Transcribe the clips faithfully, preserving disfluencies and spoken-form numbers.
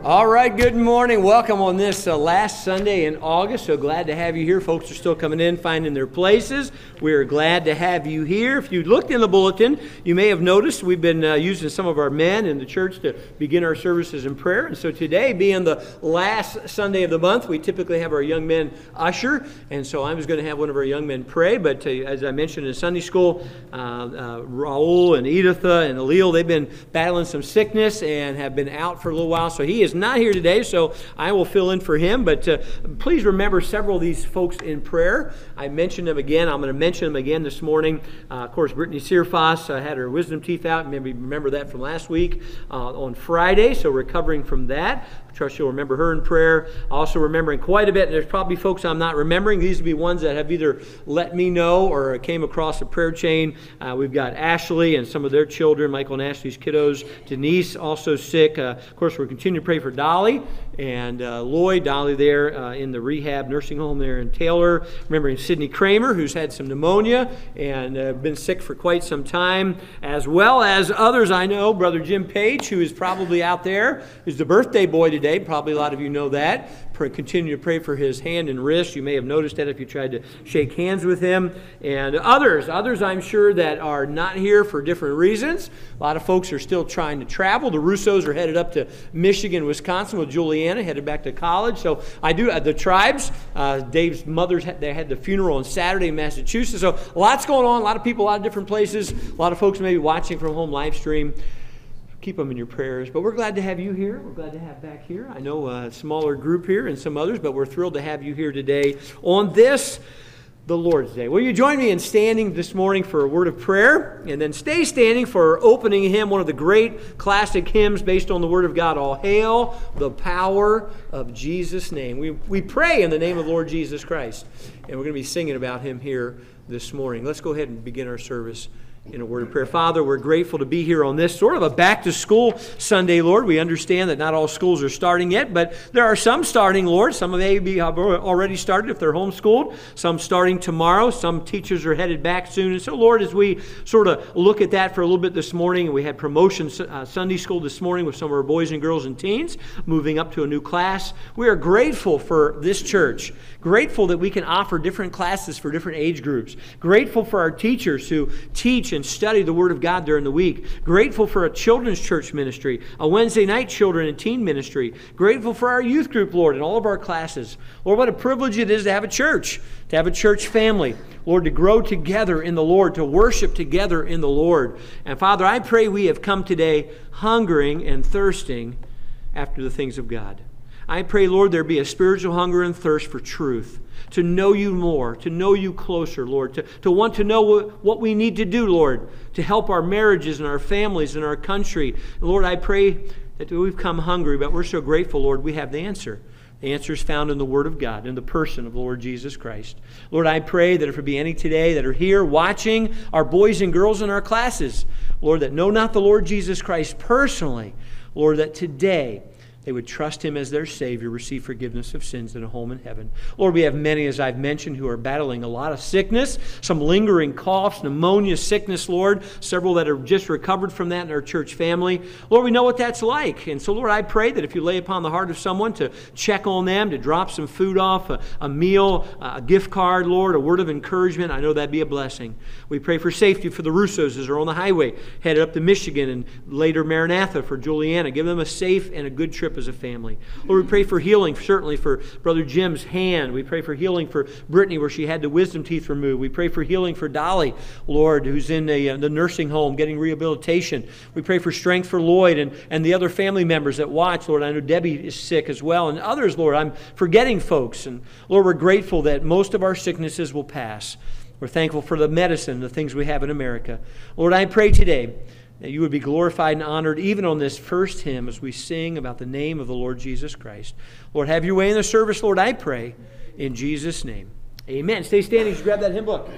All right, good morning. Welcome on this uh, last Sunday in August. So glad to have you here. Folks are still coming in, finding their places. We're glad to have you here. If you looked in the bulletin, you may have noticed we've been uh, using some of our men in the church to begin our services in prayer. And so today, being the last Sunday of the month, we typically have our young men usher. And so I was going to have one of our young men pray. But uh, as I mentioned in Sunday school, uh, uh, Raul and Editha and Alil, they've been battling some sickness and have been out for a little while. So he is not here today, so I will fill in for him. But uh, please remember several of these folks in prayer. I mentioned them again. I'm going to mention them again this morning. Uh, of course, Brittany Searfoss uh, had her wisdom teeth out. Maybe remember that from last week uh, on Friday, so recovering from that. I trust you'll remember her in prayer. Also remembering quite a bit, and there's probably folks I'm not remembering. These would be ones that have either let me know or came across a prayer chain. Uh, we've got Ashley and some of their children, Michael and Ashley's kiddos. Denise, also sick. Uh, of course, we're continuing to pray for Dolly and uh, Lloyd. Dolly there uh, in the rehab nursing home there in Taylor. Remembering Sydney Kramer, who's had some pneumonia and uh, been sick for quite some time, as well as others I know. Brother Jim Page, who is probably out there, who's the birthday boy today. Probably a lot of you know that. Pray, continue to pray for his hand and wrist. You may have noticed that if you tried to shake hands with him. And others, others I'm sure that are not here for different reasons. A lot of folks are still trying to travel. The Russos are headed up to Michigan, Wisconsin with Juliana, headed back to college. So I do, uh, the Tribes, uh, Dave's mother's, they had the funeral on Saturday in Massachusetts. So lots going on, a lot of people, a lot of different places. A lot of folks maybe watching from home live stream. Keep them in your prayers. But we're glad to have you here. We're glad to have back here. I know a smaller group here and some others, but we're thrilled to have you here today on this, the Lord's Day. Will you join me in standing this morning for a word of prayer? And then stay standing for opening hymn, one of the great classic hymns based on the Word of God. All hail the power of Jesus' name. We, we pray in the name of the Lord Jesus Christ. And we're going to be singing about him here this morning. Let's go ahead and begin our service in a word of prayer. Father, we're grateful to be here on this sort of a back-to-school Sunday, Lord. We understand that not all schools are starting yet, but there are some starting, Lord. Some may be have already started if they're homeschooled. Some starting tomorrow. Some teachers are headed back soon. And so, Lord, as we sort of look at that for a little bit this morning, and we had promotion uh, Sunday school this morning with some of our boys and girls and teens moving up to a new class. We are grateful for this church. Grateful that we can offer different classes for different age groups. Grateful for our teachers who teach and study the Word of God during the week. Grateful for a children's church ministry, a Wednesday night children and teen ministry. Grateful for our youth group, Lord, and all of our classes. Lord, what a privilege it is to have a church, to have a church family. Lord, to grow together in the Lord, to worship together in the Lord. And Father, I pray we have come today hungering and thirsting after the things of God. I pray, Lord, there be a spiritual hunger and thirst for truth, to know you more, to know you closer, Lord, to, to want to know what, what we need to do, Lord, to help our marriages and our families and our country. And Lord, I pray that we've come hungry, but we're so grateful, Lord, we have the answer. The answer is found in the Word of God, in the person of the Lord Jesus Christ. Lord, I pray that if there be any today that are here watching our boys and girls in our classes, Lord, that know not the Lord Jesus Christ personally, Lord, that today they would trust him as their Savior, receive forgiveness of sins and a home in heaven. Lord, we have many, as I've mentioned, who are battling a lot of sickness, some lingering coughs, pneumonia, sickness, Lord, several that are just recovered from that in our church family. Lord, we know what that's like. And so, Lord, I pray that if you lay upon the heart of someone to check on them, to drop some food off, a, a meal, a gift card, Lord, a word of encouragement, I know that'd be a blessing. We pray for safety for the Russos as they're on the highway, headed up to Michigan and later Maranatha for Juliana. Give them a safe and a good trip as a family. Lord, we pray for healing, certainly for Brother Jim's hand. We pray for healing for Brittany, where she had the wisdom teeth removed. We pray for healing for Dolly, Lord, who's in a, uh, the nursing home getting rehabilitation. We pray for strength for Lloyd and, and the other family members that watch. Lord, I know Debbie is sick as well, and others, Lord. I'm forgetting folks. And Lord, we're grateful that most of our sicknesses will pass. We're thankful for the medicine, the things we have in America. Lord, I pray today that you would be glorified and honored even on this first hymn as we sing about the name of the Lord Jesus Christ. Lord, have your way in the service, Lord, I pray, in Jesus' name. Amen. Stay standing as you grab that hymn book.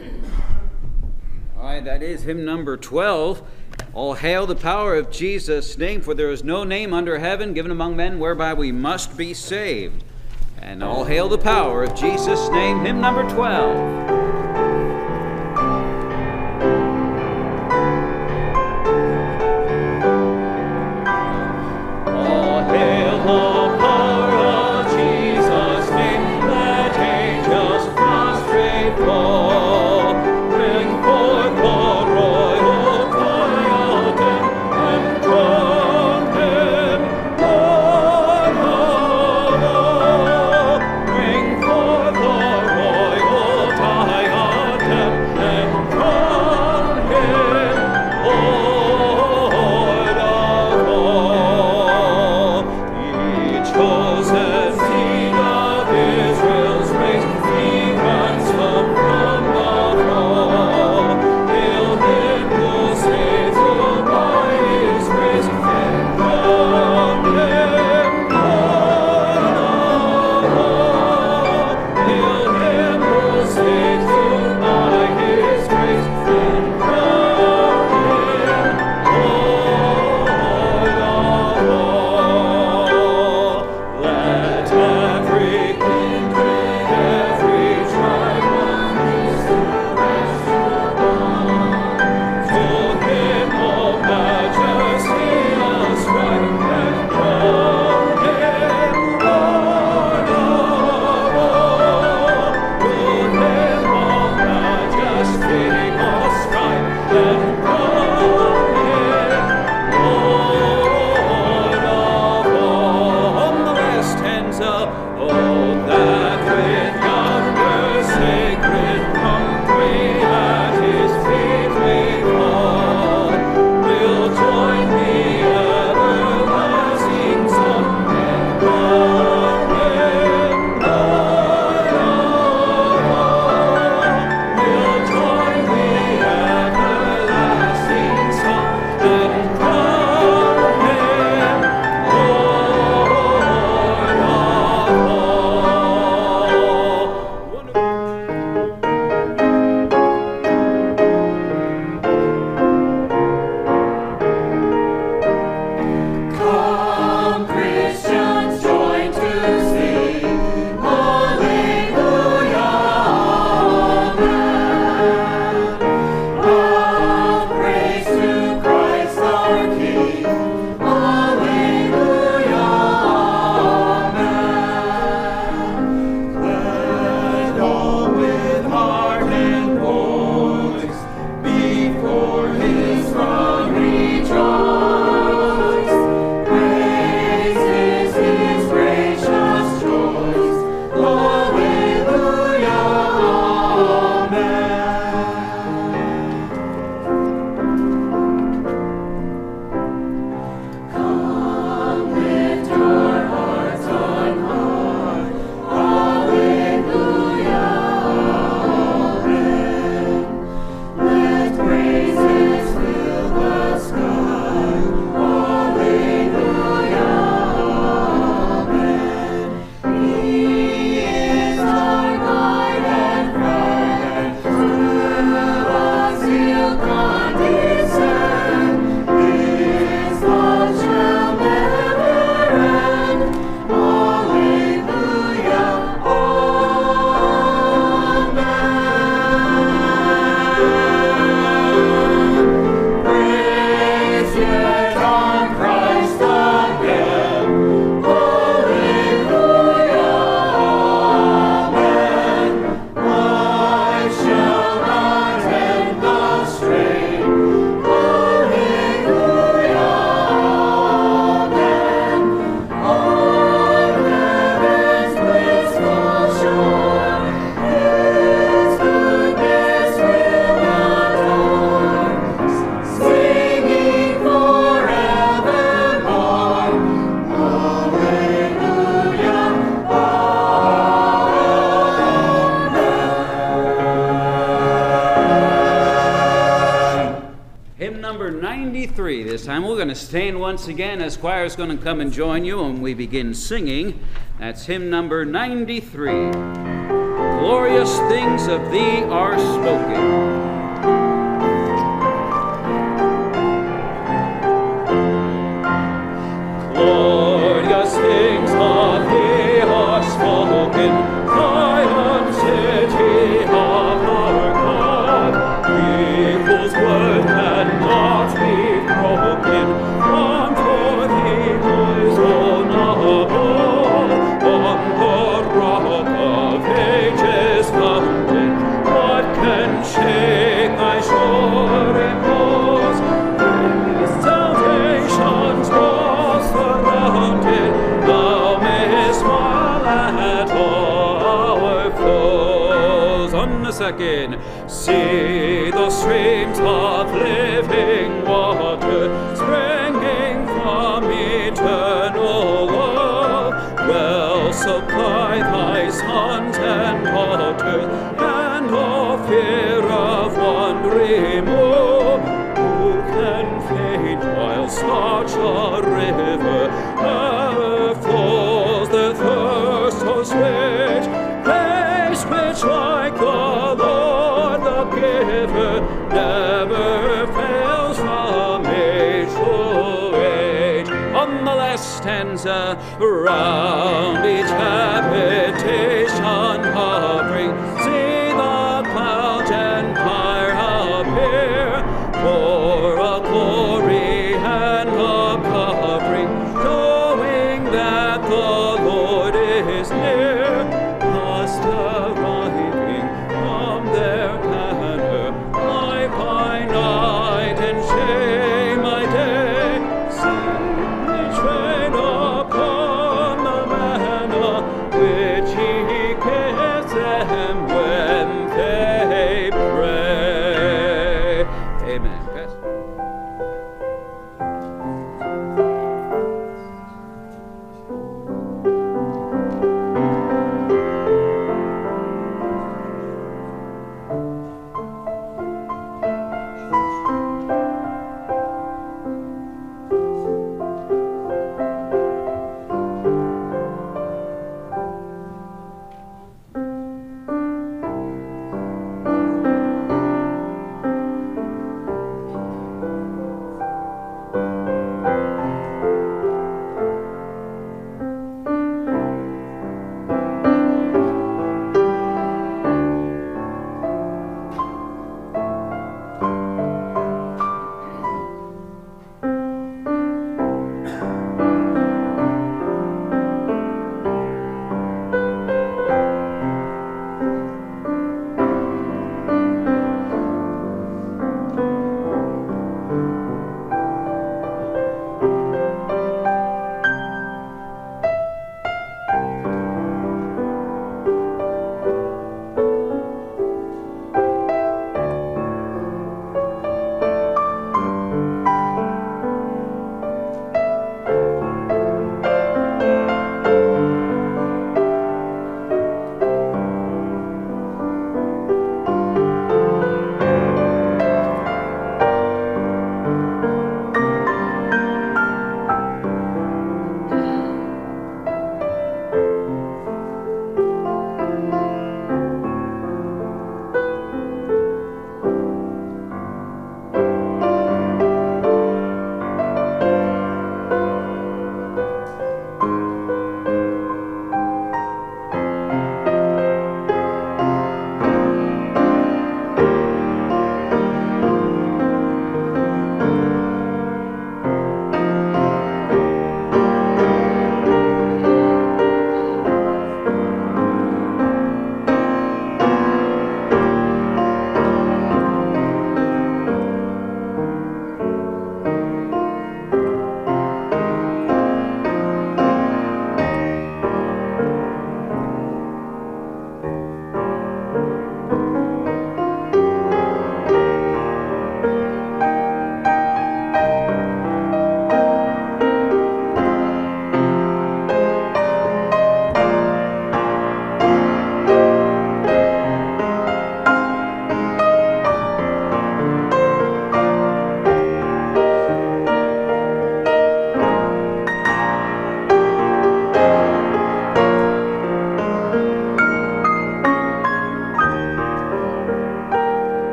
All right, that is hymn number twelve. All hail the power of Jesus' name, for there is no name under heaven given among men whereby we must be saved. And all hail the power of Jesus' name, hymn number twelve. All hail the ninety-three this time. We're going to stand once again as choir's going to come and join you when we begin singing. That's hymn number ninety-three. Glorious things of thee are spoken. Glorious things of thee are spoken, Zion city of our God. He whose word cannot be broken, from forth he was on above, on the rock of ages founded. What can shake thy sure repose? His salvation's cross surrounded, thou mayst smile at our foes. On the second, see the streams of living water springing from eternal love. Well supply thy sons and daughters, and all fear of one remove. Who can faint while such a river ever flows? The thirst so sweet, place which like the Lord the giver never fails from age to age. On the last stanza, round each habitation hovering, see the clouds and fire appear, for a glory and a covering, showing that the Lord is near. Thus deriving from their banner life by night and shame by day, see each rain upon the manna which he gives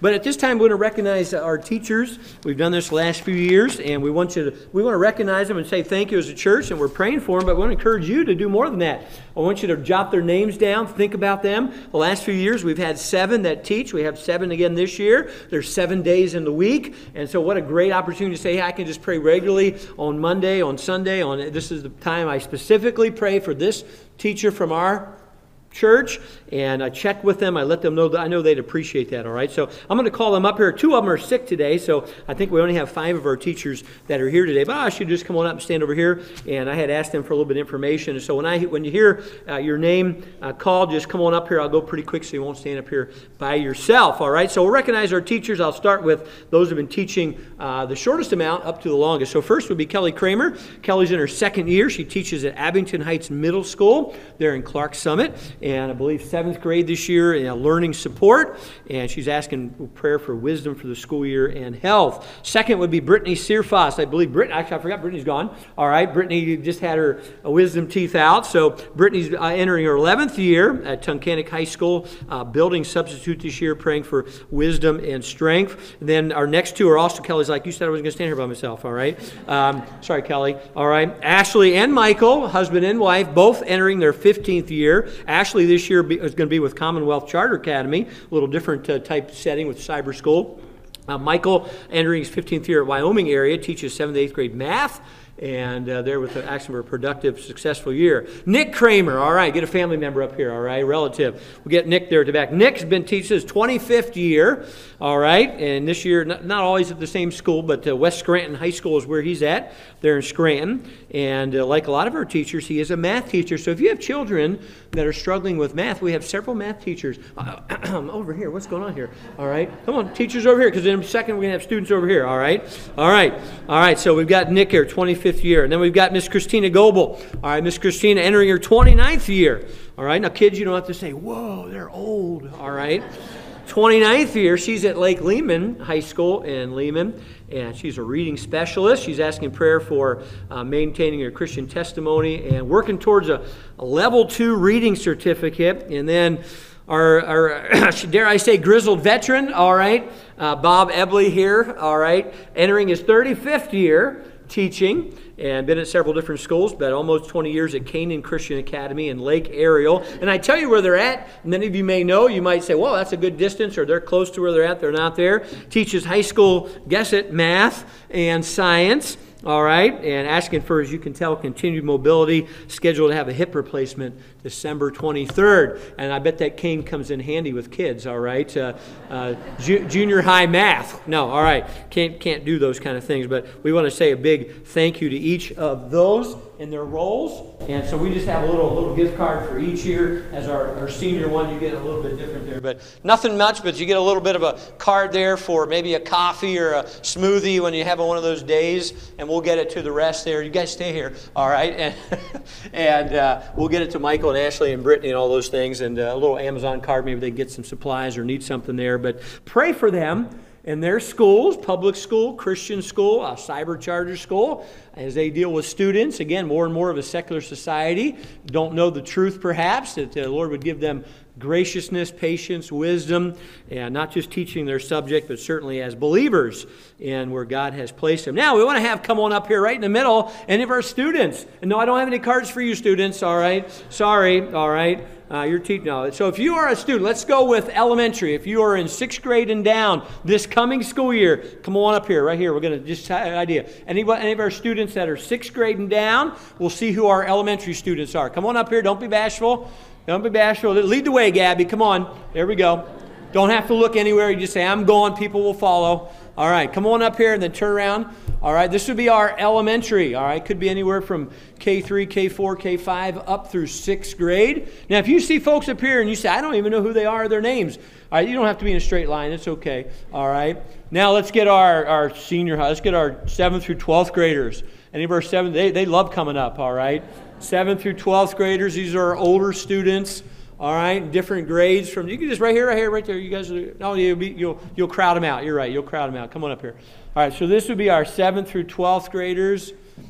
But at this time, we want to recognize our teachers. We've done this the last few years, and we want you to, we want to recognize them and say thank you as a church, and we're praying for them, but we want to encourage you to do more than that. I want you to jot their names down, think about them. The last few years, we've had seven that teach. We have seven again this year. There's seven days in the week, and so what a great opportunity to say, hey, I can just pray regularly on Monday, on Sunday. On this is the time I specifically pray for this teacher from our church, and I check with them. I let them know that I know they'd appreciate that, all right? So I'm going to call them up here. Two of them are sick today, so I think we only have five of our teachers that are here today. But I should just come on up and stand over here, and I had asked them for a little bit of information. So when I when you hear uh, your name uh, called, just come on up here. I'll go pretty quick so you won't stand up here by yourself, all right? So we'll recognize our teachers. I'll start with those who have been teaching uh, the shortest amount up to the longest. So first would be Kelly Kramer. Kelly's in her second year. She teaches at Abington Heights Middle School there in Clark Summit. And I believe seventh grade this year in learning support. And she's asking prayer for wisdom for the school year and health. Second would be Brittany Searfoss. I believe Brittany, actually I forgot Brittany's gone. All right, Brittany just had her wisdom teeth out. So Brittany's uh, entering her eleventh year at Tunkhannock High School, uh, building substitute this year, praying for wisdom and strength. And then our next two are also Kelly's like, you said I was going to stand here by myself, all right? Um, sorry, Kelly. All right, Ashley and Michael, husband and wife, both entering their fifteenth year. Ashley this year is going to be with Commonwealth Charter Academy, a little different uh, type setting with cyber school. Uh, Michael, entering his fifteenth year at Wyoming area, teaches seventh to eighth grade math. And uh, there with the action for a productive, successful year. Nick Kramer, all right, get a family member up here, all right, relative. We'll get Nick there at the back. Nick's been teaching his twenty-fifth year, all right, and this year, not, not always at the same school, but uh, West Scranton High School is where he's at, there in Scranton. And uh, like a lot of our teachers, he is a math teacher. So if you have children that are struggling with math, we have several math teachers. Uh, over here, what's going on here? All right, come on, teachers over here, because in a second we're going to have students over here, all right? All right, all right, so we've got Nick here, twenty-fifth year. And then we've got Miss Christina Goebel. All right, Miss Christina entering her twenty-ninth year. All right, now kids, you don't have to say, whoa, they're old. All right. twenty-ninth year, she's at Lake Lehman High School in Lehman, and she's a reading specialist. She's asking prayer for uh, maintaining her Christian testimony and working towards a, a level two reading certificate. And then our, our dare I say, grizzled veteran, all right, uh, Bob Ebley here, all right, entering his thirty-fifth year teaching, and been at several different schools, but almost twenty years at Canaan Christian Academy in Lake Ariel. And I tell you where they're at. Many of you may know. You might say, well, that's a good distance, or they're close to where they're at. They're not there. Teaches high school, guess it, math and science. All right, and asking for, as you can tell, continued mobility, scheduled to have a hip replacement December twenty-third. And I bet that cane comes in handy with kids, all right? Uh, uh, ju- junior high math. No, all right, can't, can't do those kind of things. But we want to say a big thank you to each of those in their roles. And so we just have a little little gift card for each year. As our, our senior one, you get a little bit different there. But nothing much, but you get a little bit of a card there for maybe a coffee or a smoothie when you have one of those days. And we'll get it to the rest there. You guys stay here, all right? And, and uh, we'll get it to Michael and Ashley and Brittany and all those things. And uh, a little Amazon card, maybe they get some supplies or need something there. But pray for them in their schools, public school, Christian school, a cyber charter school, as they deal with students. Again, more and more of a secular society. Don't know the truth, perhaps, that the Lord would give them graciousness, patience, wisdom, and not just teaching their subject, but certainly as believers in where God has placed them. Now, we want to have come on up here right in the middle any of our students. And no, I don't have any cards for you students, all right? Sorry, all right? Uh, you're teaching now. So if you are a student, let's go with elementary. If you are in sixth grade and down this coming school year, come on up here, right here. We're going to just have an idea. Any, any of our students that are sixth grade and down, we'll see who our elementary students are. Come on up here. Don't be bashful. Don't be bashful. Lead the way, Gabby. Come on. There we go. Don't have to look anywhere. You just say, I'm going. People will follow. All right. Come on up here and then turn around. All right. This would be our elementary. All right. Could be anywhere from K three, K four, K five, up through sixth grade. Now, if you see folks up here and you say, I don't even know who they are or their names. All right. You don't have to be in a straight line. It's okay. All right. Now, let's get our, our senior high. Let's get our seventh through twelfth graders. Any of our seventh, they, they love coming up. All right. seventh through twelfth graders, these are our older students, all right, different grades from, you can just right here, right here, right there, you guys, are, no, you'll, be, you'll, you'll crowd them out, you're right, you'll crowd them out, come on up here. All right, so this would be our seventh through twelfth graders.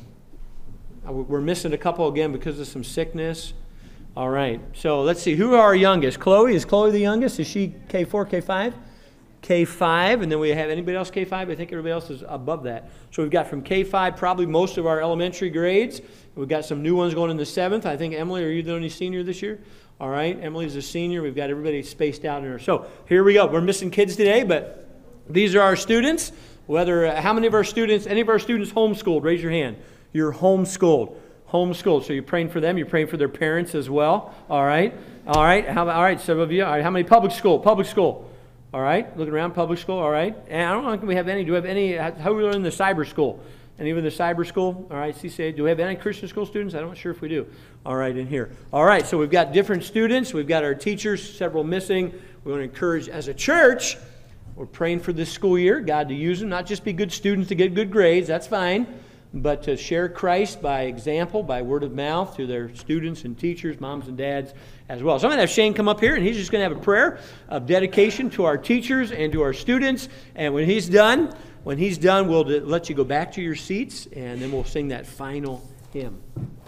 We're missing a couple again because of some sickness. All right, so let's see, who are our youngest? Chloe, is Chloe the youngest? Is she K four, K five? K five, and then we have anybody else K five? I think everybody else is above that. So we've got from K five probably most of our elementary grades. We've got some new ones going in the seventh. I think, Emily, are you the only senior this year? All right, Emily's a senior. We've got everybody spaced out in her. So here we go. We're missing kids today, but these are our students. Whether uh, how many of our students, any of our students homeschooled? Raise your hand. You're homeschooled. Homeschooled. So you're praying for them. You're praying for their parents as well. All right. All right. How, all right. Some of you. All right. How many public school? Public school. All right. Looking around, public school. All right. And I don't think we have any. Do we have any? How are we learning the cyber school? Any of the cyber school? All right. C C A. Do we have any Christian school students? I'm not sure if we do. All right. In here. All right. So we've got different students. We've got our teachers. Several missing. We want to encourage as a church. We're praying for this school year, God to use them, not just be good students to get good grades, that's fine, but to share Christ by example, by word of mouth to their students and teachers, moms and dads as well. So I'm going to have Shane come up here, and he's just going to have a prayer of dedication to our teachers and to our students. And when he's done, when he's done, we'll let you go back to your seats, and then we'll sing that final hymn.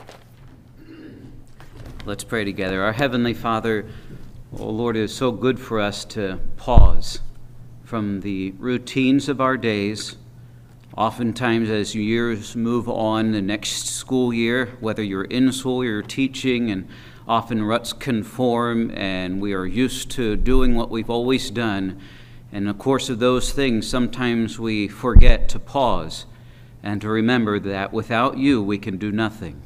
Let's pray together. Our Heavenly Father, oh Lord, it is so good for us to pause from the routines of our days. Oftentimes as years move on, the next school year, whether you're in school or you're teaching, and often ruts conform, and we are used to doing what we've always done. And in the course of those things, sometimes we forget to pause and to remember that without you, we can do nothing.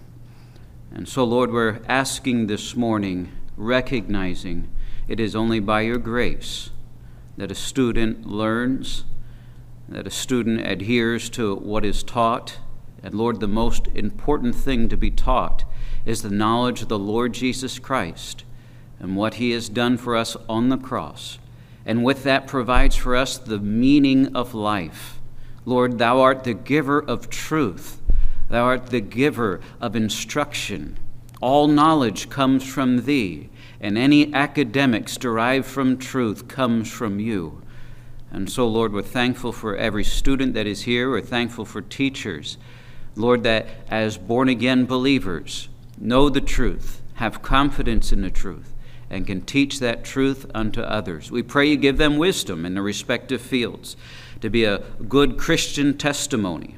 And so, Lord, we're asking this morning, recognizing it is only by your grace that a student learns, that a student adheres to what is taught. And Lord, the most important thing to be taught is the knowledge of the Lord Jesus Christ and what he has done for us on the cross. And with that provides for us the meaning of life. Lord, thou art the giver of truth. Thou art the giver of instruction. All knowledge comes from thee, and any academics derived from truth comes from you. And so, Lord, we're thankful for every student that is here. We're thankful for teachers. Lord, that as born-again believers know the truth, have confidence in the truth, and can teach that truth unto others. We pray you give them wisdom in their respective fields, to be a good Christian testimony,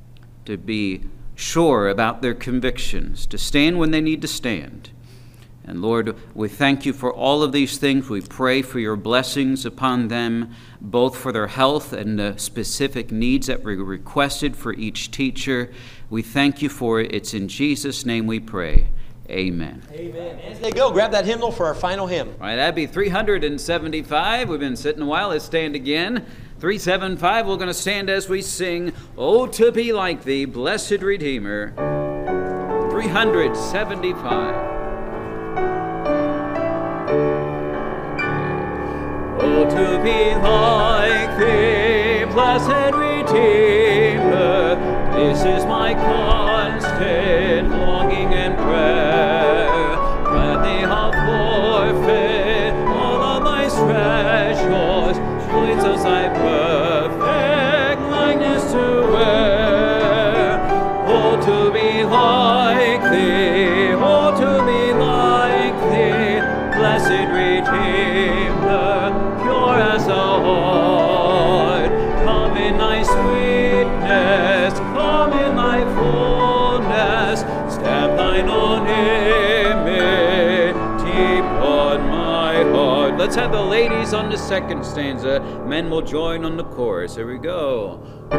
to be sure about their convictions, to stand when they need to stand. And Lord, we thank you for all of these things. We pray for your blessings upon them, both for their health and the specific needs that we requested for each teacher. We thank you for it. It's in Jesus' name we pray. Amen. Amen. As they go, grab that hymnal for our final hymn. All right, that'd be three hundred seventy-five. We've been sitting a while. Let's stand again. three seventy-five, we're going to stand as we sing, Oh, to be like thee, blessed Redeemer. three hundred seventy-five. Oh, to be like thee, blessed Redeemer, this is my constant longing and prayer. Gladly I'll forfeit all of my treasures, joys of thy perfect likeness to wear. Oh, to be like thee, oh, to be like thee, blessed Redeemer, pure as thou art. Come in thy sweetness, come in thy fullness, stamp thine own image deep on my heart. Let's have the ladies on the second stanza. Men will join on the chorus. Here we go.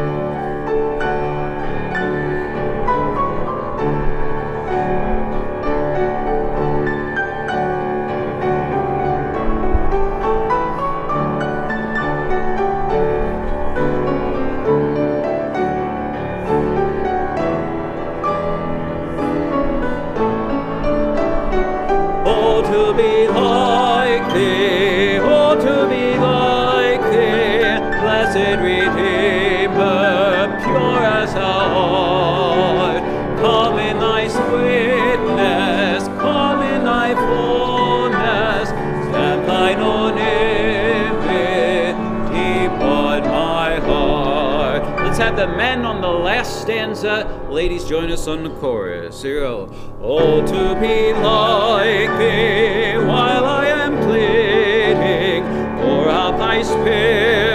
To be like thee, oh, to be like thee, blessed Redeemer, pure as thou art. Come in thy sweetness, come in thy fullness, stamp thine own image deep on my heart. Let's have the men on the last stanza. Ladies, join us on the chorus. Here we go. Oh, to be like thee, while I am pleading, pour out thy spirit.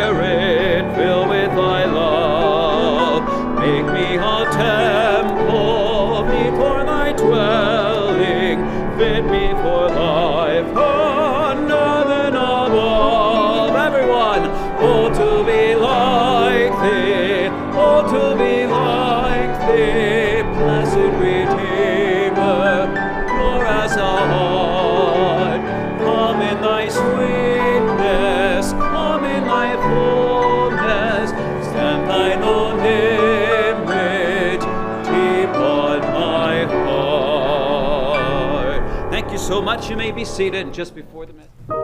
so much. You may be seated just before the message.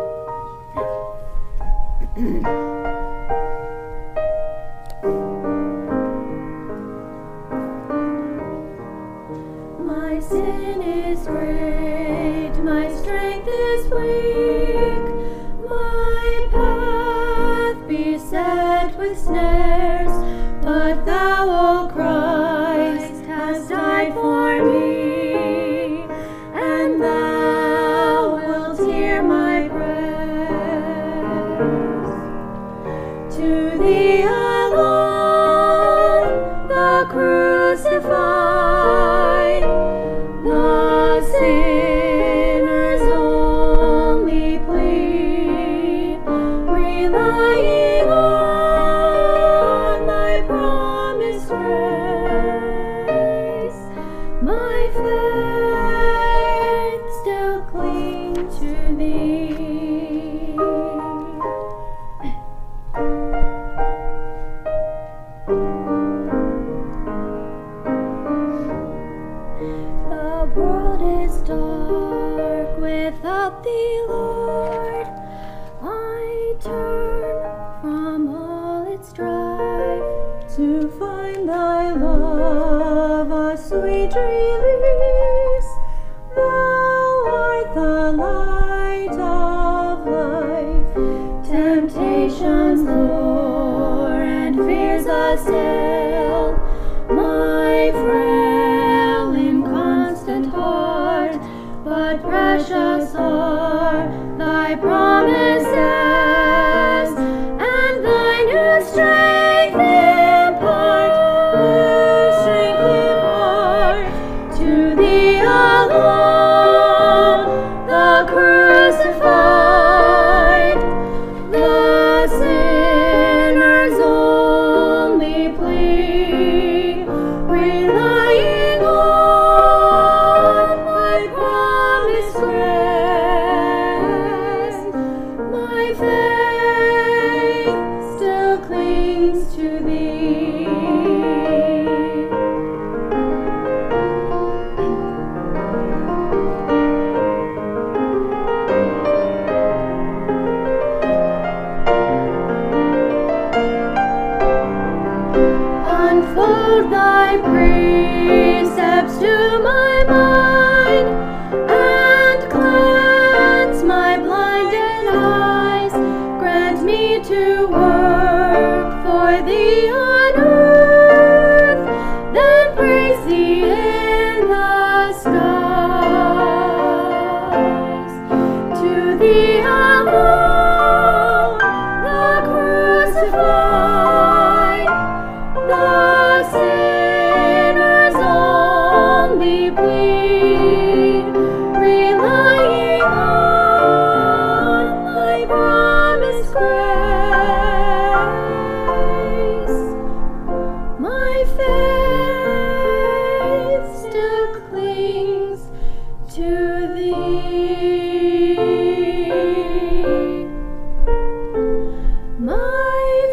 My sin is great, my strength is weak, my path beset with snares, but thou, O Christ, hast died for me, and thou wilt hear my prayers. To thee alone, the crucified, the sinner's only plea, relying on thy promised grace, my faith still clings to thee. The world is dark without thee, Lord. I turn from all its strife to find thy love a sweet release. Thou art the light of life. Temptations lure and fears assail my frail, inconstant heart, but precious are thy promises, and thy new strength impart, new strength impart. To thee alone, the crucified, the sinner's only plea, relying on thy promised grace, my faith still clings to thee. Unfold thy precepts to my mind, and cleanse my blinded eyes. Grant me to work for thee on earth, then praise thee in the skies. To thee alone, the crucified, the sinner's only plea, relying on thy promised grace, my faith still clings to thee. My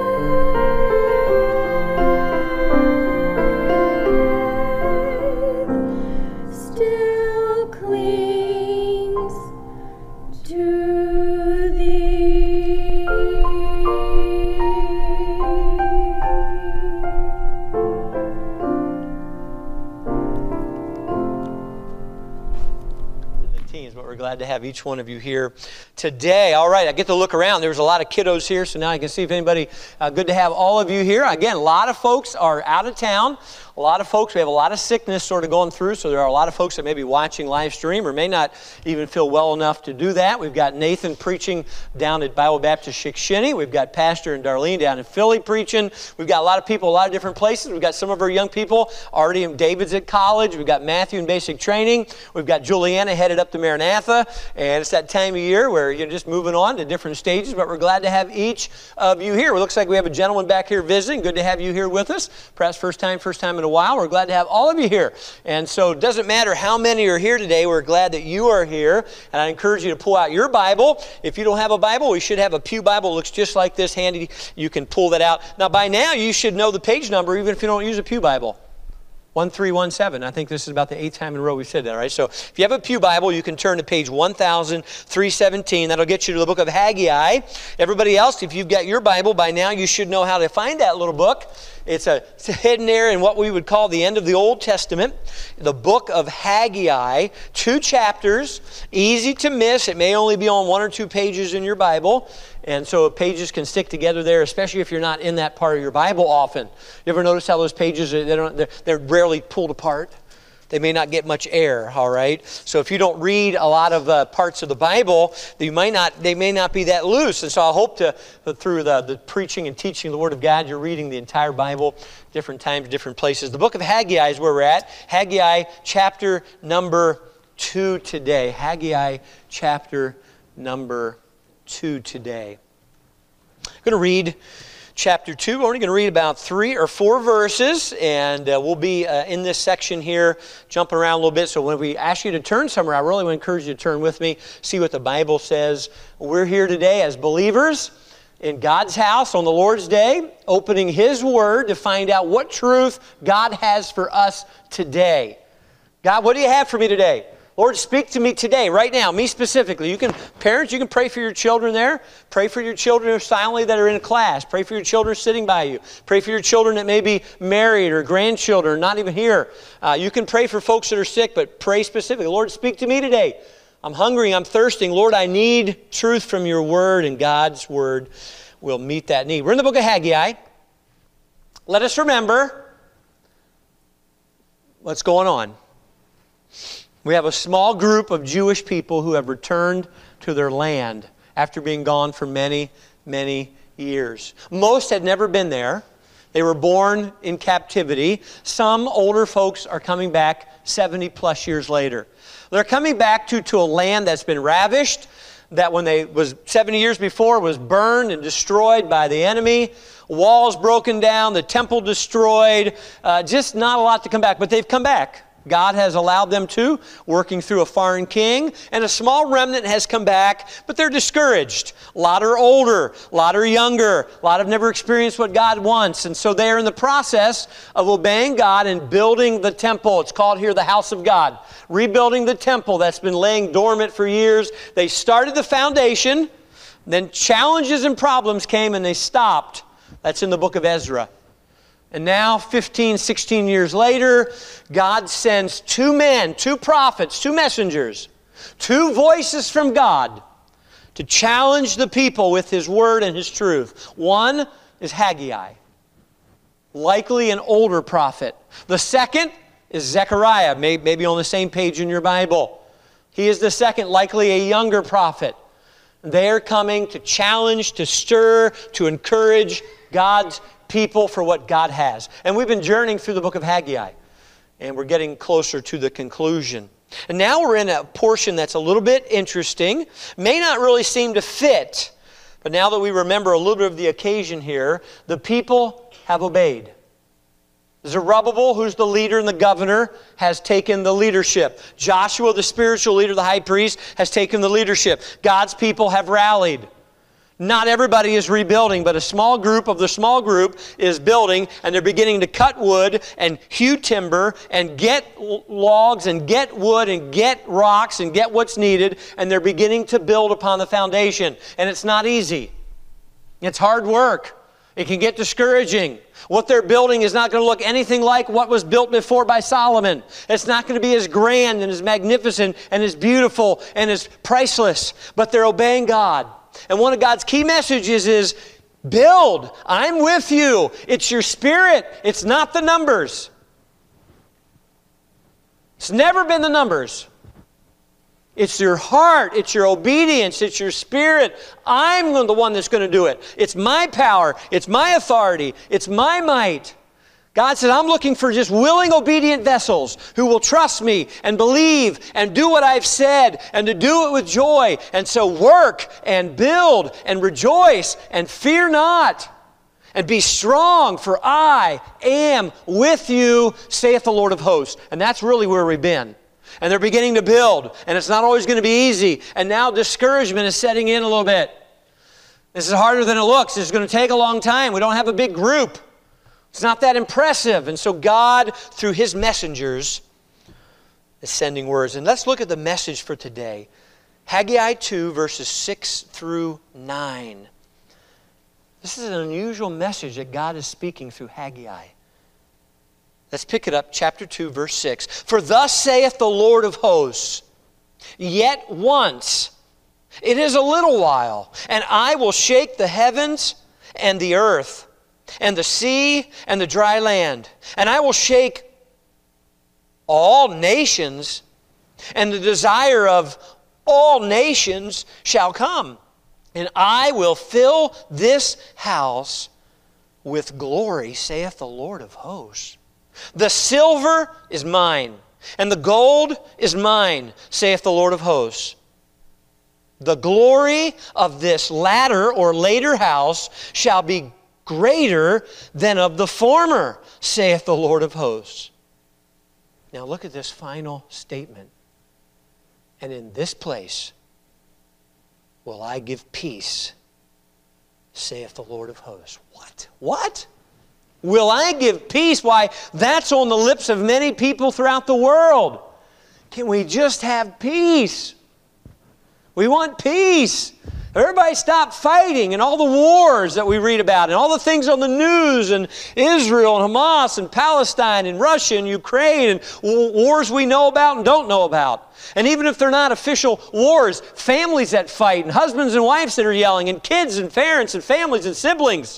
faith still clings to thee. The teens, but we're glad to have each one of you here today. All right, I get to look around. There's a lot of kiddos here, so now I can see if anybody, uh, good to have all of you here. Again, a lot of folks are out of town. A lot of folks, we have a lot of sickness sort of going through, so there are a lot of folks that may be watching live stream or may not even feel well enough to do that. We've got Nathan preaching down at Bible Baptist Shikshini. We've got Pastor and Darlene down in Philly preaching. We've got a lot of people, a lot of different places. We've got some of our young people already in David's at college. We've got Matthew in basic training. We've got Juliana headed up to Maranatha, and it's that time of year where you're just moving on to different stages, but we're glad to have each of you here. It looks like we have a gentleman back here visiting. Good to have you here with us. Perhaps first time, first time in a while. We're glad to have all of you here. And so it doesn't matter how many are here today. We're glad that you are here. And I encourage you to pull out your Bible. If you don't have a Bible, we should have a pew Bible. It looks just like this, handy. You can pull that out. Now, by now, you should know the page number, even if you don't use a pew Bible. one three one seven. I think this is about the eighth time in a row we've said that, all right? So if you have a pew Bible, you can turn to page one thousand three hundred seventeen. That'll get you to the book of Haggai. Everybody else, if you've got your Bible by now, you should know how to find that little book. It's, a, it's hidden there in what we would call the end of the Old Testament, the book of Haggai. Two chapters, easy to miss. It may only be on one or two pages in your Bible. And so pages can stick together there, especially if you're not in that part of your Bible often. You ever notice how those pages, they don't, they're, they're rarely pulled apart? They may not get much air, all right? So if you don't read a lot of uh, parts of the Bible, you might not, they may not be that loose. And so I hope to, through the, the preaching and teaching of the Word of God, you're reading the entire Bible, different times, different places. The book of Haggai is where we're at. Haggai chapter number two today. Haggai chapter number two today. I'm going to read chapter two. We're only going to read about three or four verses, and uh, we'll be uh, in this section here, jumping around a little bit. So when we ask you to turn somewhere, I really want to encourage you to turn with me, see what the Bible says. We're here today as believers in God's house on the Lord's Day, opening His Word to find out what truth God has for us today. God, what do you have for me today? Lord, speak to me today, right now, me specifically. You can, parents, you can pray for your children there. Pray for your children who are silently that are in a class. Pray for your children sitting by you. Pray for your children that may be married or grandchildren, not even here. Uh, you can pray for folks that are sick, but pray specifically. Lord, speak to me today. I'm hungry, I'm thirsting. Lord, I need truth from your Word, and God's Word will meet that need. We're in the book of Haggai. Let us remember what's going on. We have a small group of Jewish people who have returned to their land after being gone for many, many years. Most had never been there. They were born in captivity. Some older folks are coming back seventy plus years later. They're coming back to, to a land that's been ravished, that when they was seventy years before was burned and destroyed by the enemy. Walls broken down, the temple destroyed. Uh, just not a lot to come back, but they've come back. God has allowed them to, working through a foreign king, and a small remnant has come back, but they're discouraged. A lot are older, a lot are younger, a lot have never experienced what God wants, and so they are in the process of obeying God and building the temple. It's called here the house of God. Rebuilding the temple that's been laying dormant for years. They started the foundation, then challenges and problems came and they stopped. That's in the book of Ezra. And now, fifteen, sixteen years later, God sends two men, two prophets, two messengers, two voices from God to challenge the people with His Word and His truth. One is Haggai, likely an older prophet. The second is Zechariah, maybe on the same page in your Bible. He is the second, likely a younger prophet. They are coming to challenge, to stir, to encourage God's people for what God has. And we've been journeying through the book of Haggai, and we're getting closer to the conclusion. And now we're in a portion that's a little bit interesting, may not really seem to fit, but now that we remember a little bit of the occasion here, the people have obeyed. Zerubbabel, who's the leader and the governor, has taken the leadership. Joshua, the spiritual leader, the high priest, has taken the leadership. God's people have rallied. Not everybody is rebuilding, but a small group of the small group is building, and they're beginning to cut wood and hew timber and get logs and get wood and get rocks and get what's needed, and they're beginning to build upon the foundation. And it's not easy. It's hard work. It can get discouraging. What they're building is not going to look anything like what was built before by Solomon. It's not going to be as grand and as magnificent and as beautiful and as priceless, but they're obeying God. And one of God's key messages is, build. I'm with you. It's your spirit. It's not the numbers. It's never been the numbers. It's your heart. It's your obedience. It's your spirit. I'm the one that's going to do it. It's my power. It's my authority. It's my might. God said, I'm looking for just willing, obedient vessels who will trust me and believe and do what I've said and to do it with joy. And so work and build and rejoice and fear not and be strong, for I am with you, saith the Lord of hosts. And that's really where we've been. And they're beginning to build, and it's not always going to be easy. And now discouragement is setting in a little bit. This is harder than it looks. It's going to take a long time. We don't have a big group. It's not that impressive. And so God, through His messengers, is sending words. And let's look at the message for today. Haggai two, verses six through nine. This is an unusual message that God is speaking through Haggai. Let's pick it up, chapter two, verse six. For thus saith the Lord of hosts, yet once, it is a little while, and I will shake the heavens and the earth, and the sea and the dry land. And I will shake all nations, and the desire of all nations shall come. And I will fill this house with glory, saith the Lord of hosts. The silver is mine, and the gold is mine, saith the Lord of hosts. The glory of this latter or later house shall be greater than of the former, saith the Lord of hosts. Now look at this final statement. And in this place will I give peace, saith the Lord of hosts. What? What? Will I give peace? Why, that's on the lips of many people throughout the world. Can we just have peace? We want peace. Everybody stop fighting and all the wars that we read about and all the things on the news and Israel and Hamas and Palestine and Russia and Ukraine and wars we know about and don't know about. And even if they're not official wars, families that fight and husbands and wives that are yelling and kids and parents and families and siblings.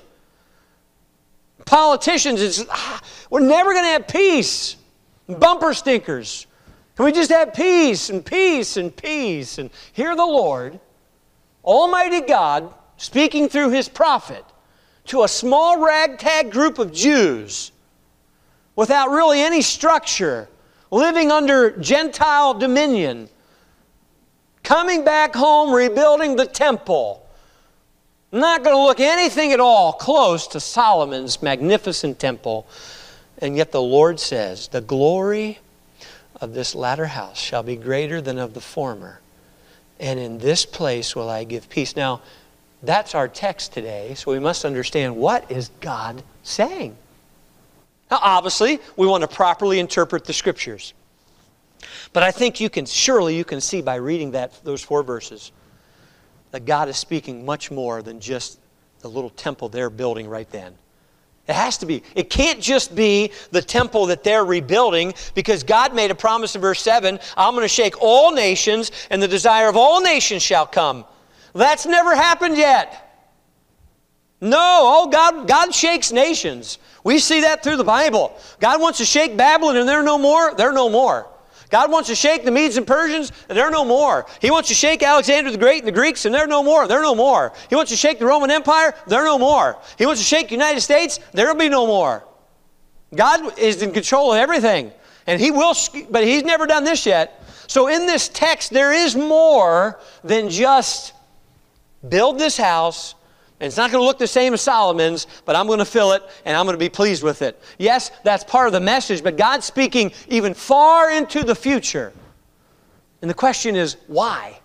Politicians, it's, ah, we're never going to have peace. Bumper stickers. Can we just have peace and peace and peace? And hear the Lord, Almighty God, speaking through His prophet to a small ragtag group of Jews without really any structure, living under Gentile dominion, coming back home, rebuilding the temple. Not going to look anything at all close to Solomon's magnificent temple. And yet the Lord says, the glory of this latter house shall be greater than of the former. And in this place will I give peace. Now, that's our text today, so we must understand, what is God saying? Now, obviously, we want to properly interpret the Scriptures. But I think you can, surely you can see by reading that those four verses, that God is speaking much more than just the little temple they're building right then. It has to be. It can't just be the temple that they're rebuilding, because God made a promise in verse seven, I'm going to shake all nations, and the desire of all nations shall come. That's never happened yet. No, oh, God, God shakes nations. We see that through the Bible. God wants to shake Babylon, and they're no more. They're no more. God wants to shake the Medes and Persians, and they're no more. He wants to shake Alexander the Great and the Greeks, and they're no more. They're no more. He wants to shake the Roman Empire, they're no more. He wants to shake the United States, there'll be no more. God is in control of everything, and He will, but He's never done this yet. So in this text, there is more than just build this house, and it's not going to look the same as Solomon's, but I'm going to fill it, and I'm going to be pleased with it. Yes, that's part of the message, but God's speaking even far into the future. And the question is, why?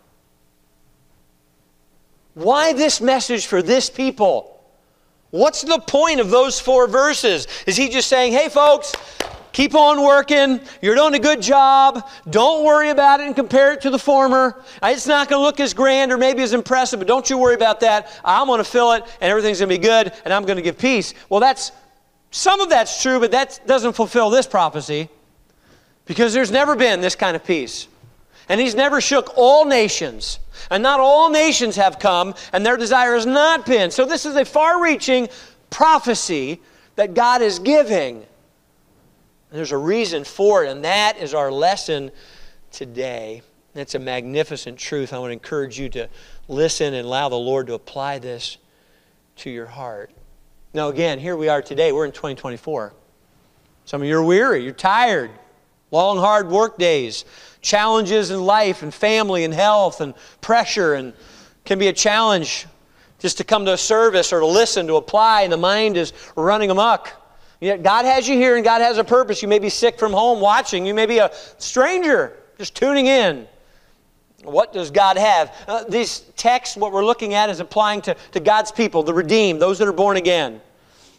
Why this message for this people? What's the point of those four verses? Is He just saying, hey folks, keep on working. You're doing a good job. Don't worry about it and compare it to the former. It's not going to look as grand or maybe as impressive, but don't you worry about that. I'm going to fill it, and everything's going to be good, and I'm going to give peace. Well, that's some of that's true, but that doesn't fulfill this prophecy, because there's never been this kind of peace. And He's never shook all nations. And not all nations have come, and their desire has not been. So this is a far-reaching prophecy that God is giving. There's a reason for it, and that is our lesson today. It's a magnificent truth. I want to encourage you to listen and allow the Lord to apply this to your heart. Now again, here we are today. We're in twenty twenty-four. Some of you are weary. You're tired. Long, hard work days. Challenges in life and family and health and pressure, and can be a challenge just to come to a service or to listen, to apply, and the mind is running amok. Yet God has you here, and God has a purpose. You may be sick from home watching. You may be a stranger just tuning in. What does God have? Uh, these texts, what we're looking at, is applying to, to God's people, the redeemed, those that are born again.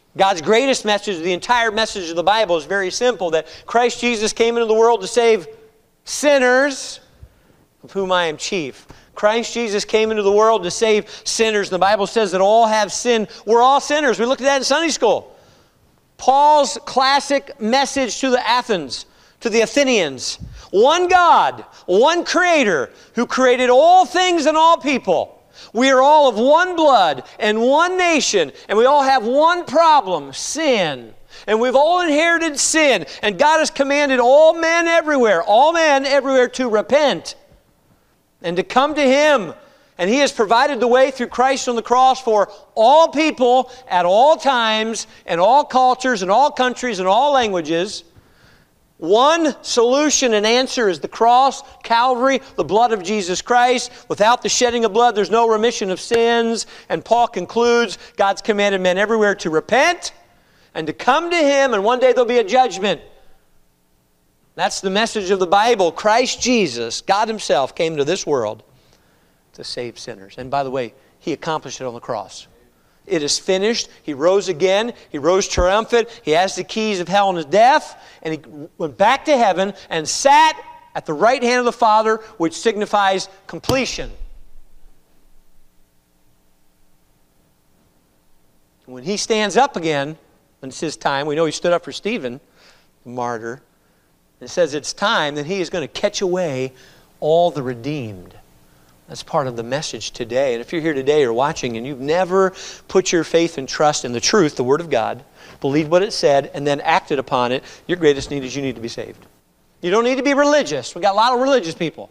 God's greatest message, the entire message of the Bible is very simple, that Christ Jesus came into the world to save sinners, of whom I am chief. Christ Jesus came into the world to save sinners. The Bible says that all have sinned. We're all sinners. We looked at that in Sunday school. Paul's classic message to the Athens, to the Athenians. One God, one Creator, who created all things and all people. We are all of one blood and one nation, and we all have one problem, sin. And we've all inherited sin, and God has commanded all men everywhere, all men everywhere to repent and to come to Him. And He has provided the way through Christ on the cross for all people at all times and all cultures and all countries and all languages. One solution and answer is the cross, Calvary, the blood of Jesus Christ. Without the shedding of blood, there's no remission of sins. And Paul concludes, God's commanded men everywhere to repent and to come to Him, and one day there'll be a judgment. That's the message of the Bible. Christ Jesus, God Himself, came to this world to save sinners. And by the way, He accomplished it on the cross. It is finished. He rose again. He rose triumphant. He has the keys of hell and of death. And He went back to heaven and sat at the right hand of the Father, which signifies completion. When He stands up again, when it's His time, we know He stood up for Stephen, the martyr. And it says it's time that He is going to catch away all the redeemed. That's part of the message today. And if you're here today or watching and you've never put your faith and trust in the truth, the Word of God, believed what it said, and then acted upon it, your greatest need is you need to be saved. You don't need to be religious. We've got a lot of religious people.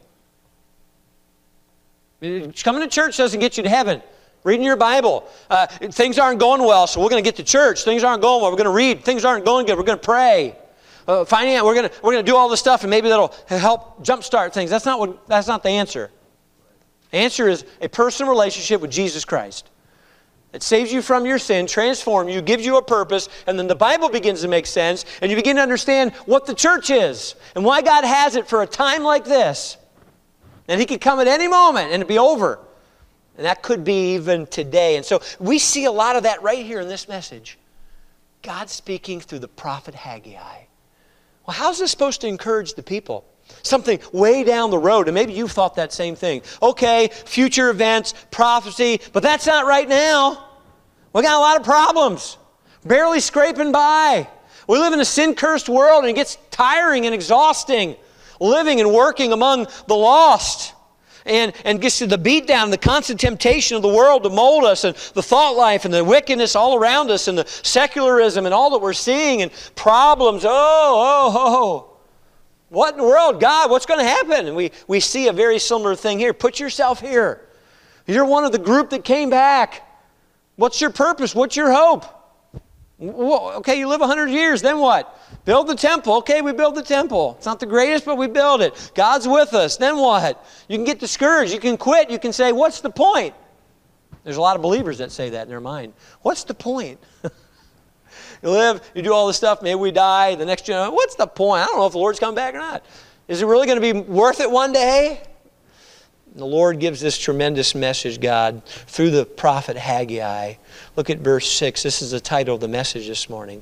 Coming to church doesn't get you to heaven. Reading your Bible. Uh, things aren't going well, so we're going to get to church. Things aren't going well. We're going to read. Things aren't going good. We're going to pray. Uh, finding out we're going to we're going to do all this stuff, and maybe that'll help jumpstart things. That's not what. That's not the answer. The answer is a personal relationship with Jesus Christ. It saves you from your sin, transforms you, gives you a purpose, and then the Bible begins to make sense, and you begin to understand what the church is and why God has it for a time like this. And He could come at any moment and it'd be over. And that could be even today. And so we see a lot of that right here in this message. God speaking through the prophet Haggai. Well, how's this supposed to encourage the people? Something way down the road, and maybe you've thought that same thing. Okay, future events, prophecy, but that's not right now. We got a lot of problems, barely scraping by. We live in a sin-cursed world, and it gets tiring and exhausting, living and working among the lost. And, and gets to the beatdown, the constant temptation of the world to mold us, and the thought life and the wickedness all around us, and the secularism and all that we're seeing, and problems. Oh, oh, oh. What in the world? God, what's going to happen? And we, we see a very similar thing here. Put yourself here. You're one of the group that came back. What's your purpose? What's your hope? Well, okay, you live one hundred years, then what? Build the temple. Okay, we build the temple. It's not the greatest, but we build it. God's with us. Then what? You can get discouraged. You can quit. You can say, what's the point? There's a lot of believers that say that in their mind. What's the point? You live, you do all this stuff, maybe we die, the next generation, what's the point? I don't know if the Lord's coming back or not. Is it really going to be worth it one day? The Lord gives this tremendous message, God, through the prophet Haggai. Look at verse six. This is the title of the message this morning.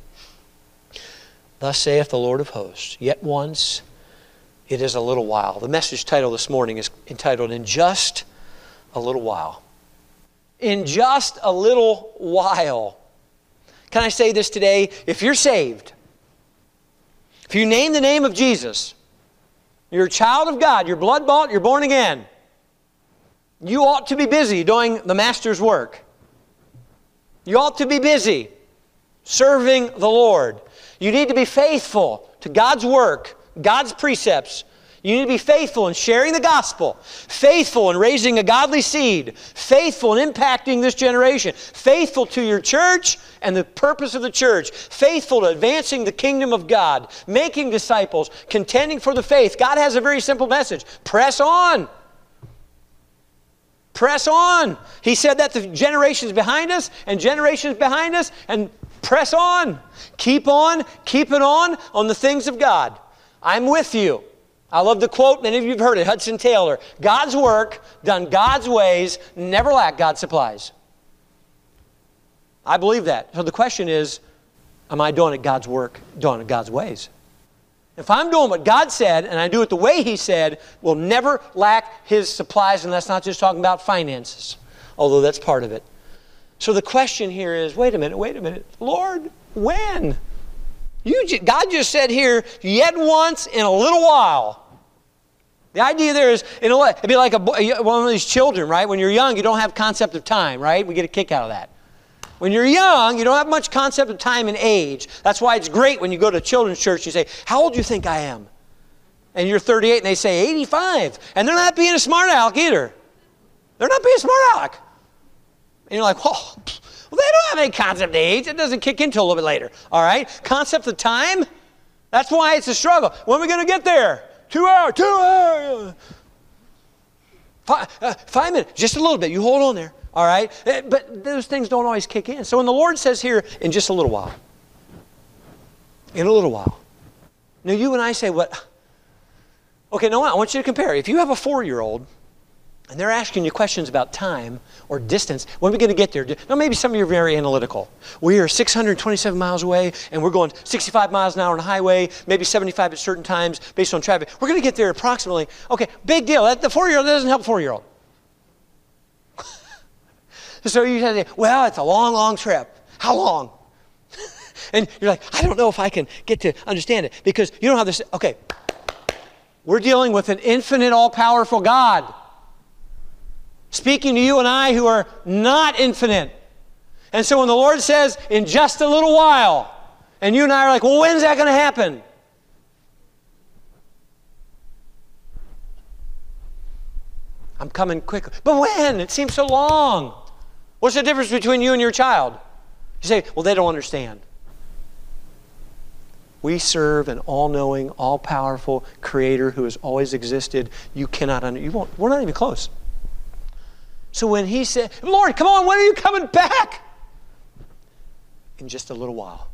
Thus saith the Lord of hosts, yet once it is a little while. The message title this morning is entitled, In Just a Little While. In just a little while. Can I say this today? If you're saved, if you name the name of Jesus, you're a child of God, you're blood bought, you're born again, you ought to be busy doing the Master's work. You ought to be busy serving the Lord. You need to be faithful to God's work, God's precepts. You need to be faithful in sharing the gospel, faithful in raising a godly seed, faithful in impacting this generation, faithful to your church and the purpose of the church, faithful to advancing the kingdom of God, making disciples, contending for the faith. God has a very simple message. Press on. Press on. He said that to generations behind us and generations behind us, and press on. Keep on, keep it on, on the things of God. I'm with you. I love the quote, many of you have heard it, Hudson Taylor. God's work, done God's ways, never lack God's supplies. I believe that. So the question is, Am I doing it God's work, doing it God's ways? If I'm doing what God said and I do it the way He said, we'll never lack His supplies, and that's not just talking about finances, although that's part of it. So the question here is, wait a minute, wait a minute. Lord, when? You, God just said here, yet once in a little while. The idea there is, you know what, it'd be like a, one of these children, right? When you're young, you don't have concept of time, right? We get a kick out of that. When you're young, you don't have much concept of time and age. That's why it's great when you go to children's church, you say, how old do you think I am? And you're thirty-eight, and they say eighty-five. And they're not being a smart aleck either. They're not being a smart aleck. And you're like, whoa, well, they don't have any concept of age. It doesn't kick in until a little bit later. All right? Concept of time, that's why it's a struggle. When are we going to get there? Two hours, two hours. Five, uh, five minutes, just a little bit. You hold on there. All right? But those things don't always kick in. So when the Lord says here, in just a little while, in a little while. Now you and I say, what? Okay, no, I want you to compare. If you have a four-year-old, and they're asking you questions about time or distance, when are we going to get there? Now, maybe some of you are very analytical. We are six hundred twenty-seven miles away, and we're going sixty-five miles an hour on the highway, maybe seventy-five at certain times based on traffic. We're going to get there approximately. Okay, big deal. That, the four-year-old doesn't help a four-year-old. So you say, well, it's a long, long trip. How long? And you're like, I don't know if I can get to understand it because you don't have this. Okay, we're dealing with an infinite, all-powerful God speaking to you and I who are not infinite. And so when the Lord says, in just a little while, and you and I are like, well, when's that going to happen? I'm coming quickly. But when? It seems so long. What's the difference between you and your child? You say, well, they don't understand. We serve an all-knowing, all-powerful Creator who has always existed. You cannot under, you won't, we're not even close. So when He said, Lord, come on, when are you coming back? In just a little while.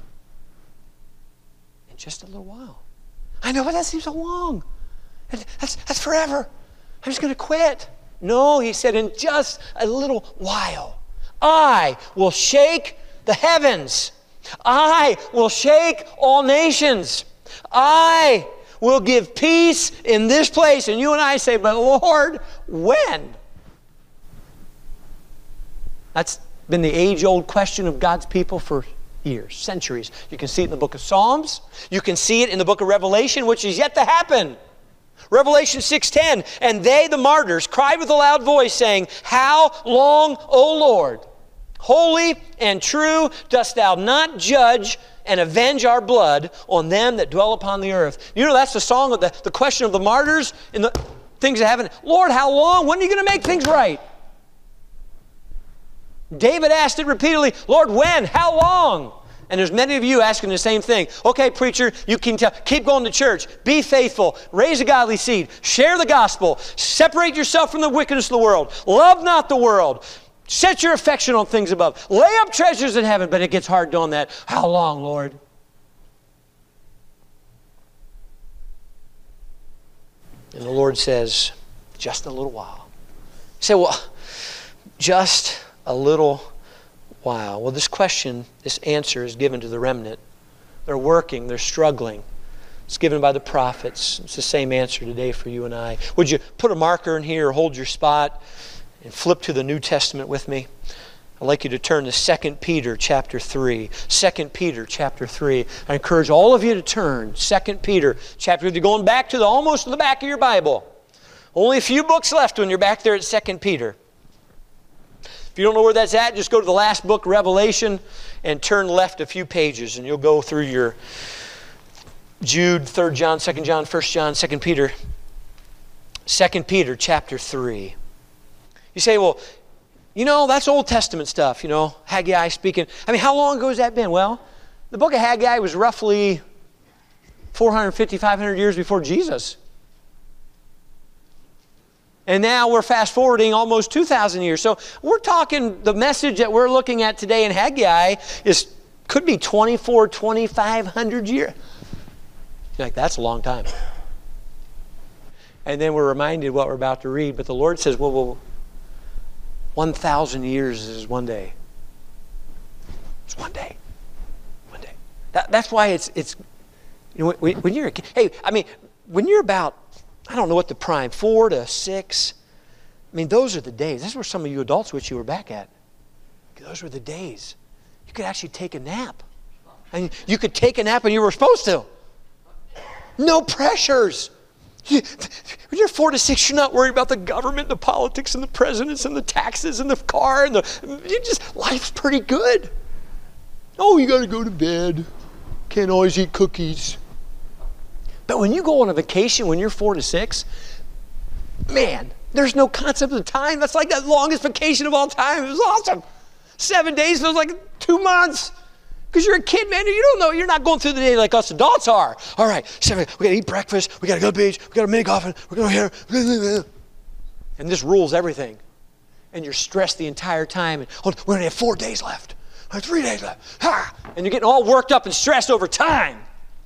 In just a little while. I know, but that seems so long. That's, that's forever. I'm just going to quit. No, He said, in just a little while, I will shake the heavens. I will shake all nations. I will give peace in this place. And you and I say, but Lord, when? That's been the age-old question of God's people for years, centuries. You can see it in the book of Psalms. You can see it in the book of Revelation, which is yet to happen. Revelation six ten, and they, the martyrs, cried with a loud voice, saying, how long, O Lord, holy and true, dost thou not judge and avenge our blood on them that dwell upon the earth? You know, that's the song of the, the question of the martyrs in the things that happen. Lord, how long? When are you going to make things right? David asked it repeatedly, Lord, when? How long? And there's many of you asking the same thing. Okay, preacher, you can tell. Keep going to church. Be faithful. Raise a godly seed. Share the gospel. Separate yourself from the wickedness of the world. Love not the world. Set your affection on things above. Lay up treasures in heaven. But it gets hard doing that. How long, Lord? And the Lord says, just a little while. You say, well, just a little while. Well, this question, this answer is given to the remnant. They're working, they're struggling. It's given by the prophets. It's the same answer today for you and I. Would you put a marker in here or hold your spot and flip to the New Testament with me? I'd like you to turn to Second Peter chapter three. Second Peter chapter three. I encourage all of you to turn. Second Peter chapter three. Going back to the almost to the back of your Bible. Only a few books left when you're back there at Second Peter. If you don't know where that's at, just go to the last book, Revelation, and turn left a few pages, and you'll go through your Jude, Third John, Second John, First John, Second Peter. Second Peter chapter three. You say, well, you know, that's Old Testament stuff, you know, Haggai speaking. I mean, how long ago has that been? Well, the book of Haggai was roughly four hundred fifty, five hundred years before Jesus. And now we're fast forwarding almost two thousand years. So we're talking, the message that we're looking at today in Haggai is, could be twenty-four, twenty-five hundred years. You're like, that's a long time. And then we're reminded what we're about to read. But the Lord says, well, well one thousand years is one day. It's one day. One day. That, that's why it's, it's you know, when, when you're a kid, hey, I mean, when you're about, I don't know what the prime, four to six, I mean, those are the days. That's where some of you adults wish you were back at. Those were the days. You could actually take a nap. I mean, you could take a nap when you were supposed to. No pressures. You, when you're four to six, you're not worried about the government, the politics, and the presidents, and the taxes, and the car, and the, you just, life's pretty good. Oh, you got to go to bed. Can't always eat cookies. But when you go on a vacation when you're four to six, man, there's no concept of time. That's like the longest vacation of all time. It was awesome. Seven days feels like two months. Because you're a kid, man. You don't know. You're not going through the day like us adults are. All right, seven, we got to eat breakfast. We got to go to the beach. We got to mini golfing. We're going here. And this rules everything. And you're stressed the entire time. And oh, we're going to have four days left. Or three days left. Ha! And you're getting all worked up and stressed over time.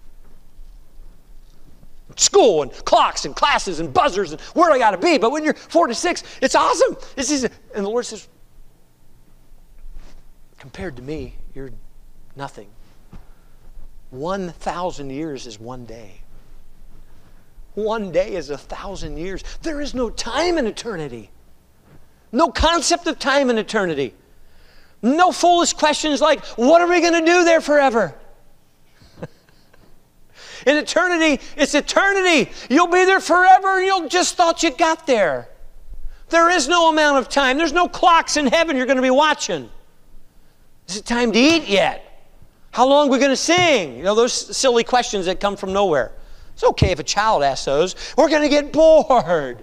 School and clocks and classes and buzzers and where do I got to be? But when you're four to six, it's awesome. This is, and the Lord says, compared to me, you're nothing. One thousand years is one day. One day is a thousand years. There is no time in eternity. No concept of time in eternity. No foolish questions like, what are we going to do there forever? In eternity, it's eternity. You'll be there forever and you'll just thought you got there. There is no amount of time. There's no clocks in heaven you're going to be watching. Is it time to eat yet? How long are we going to sing? You know, those silly questions that come from nowhere. It's okay if a child asks those. We're going to get bored.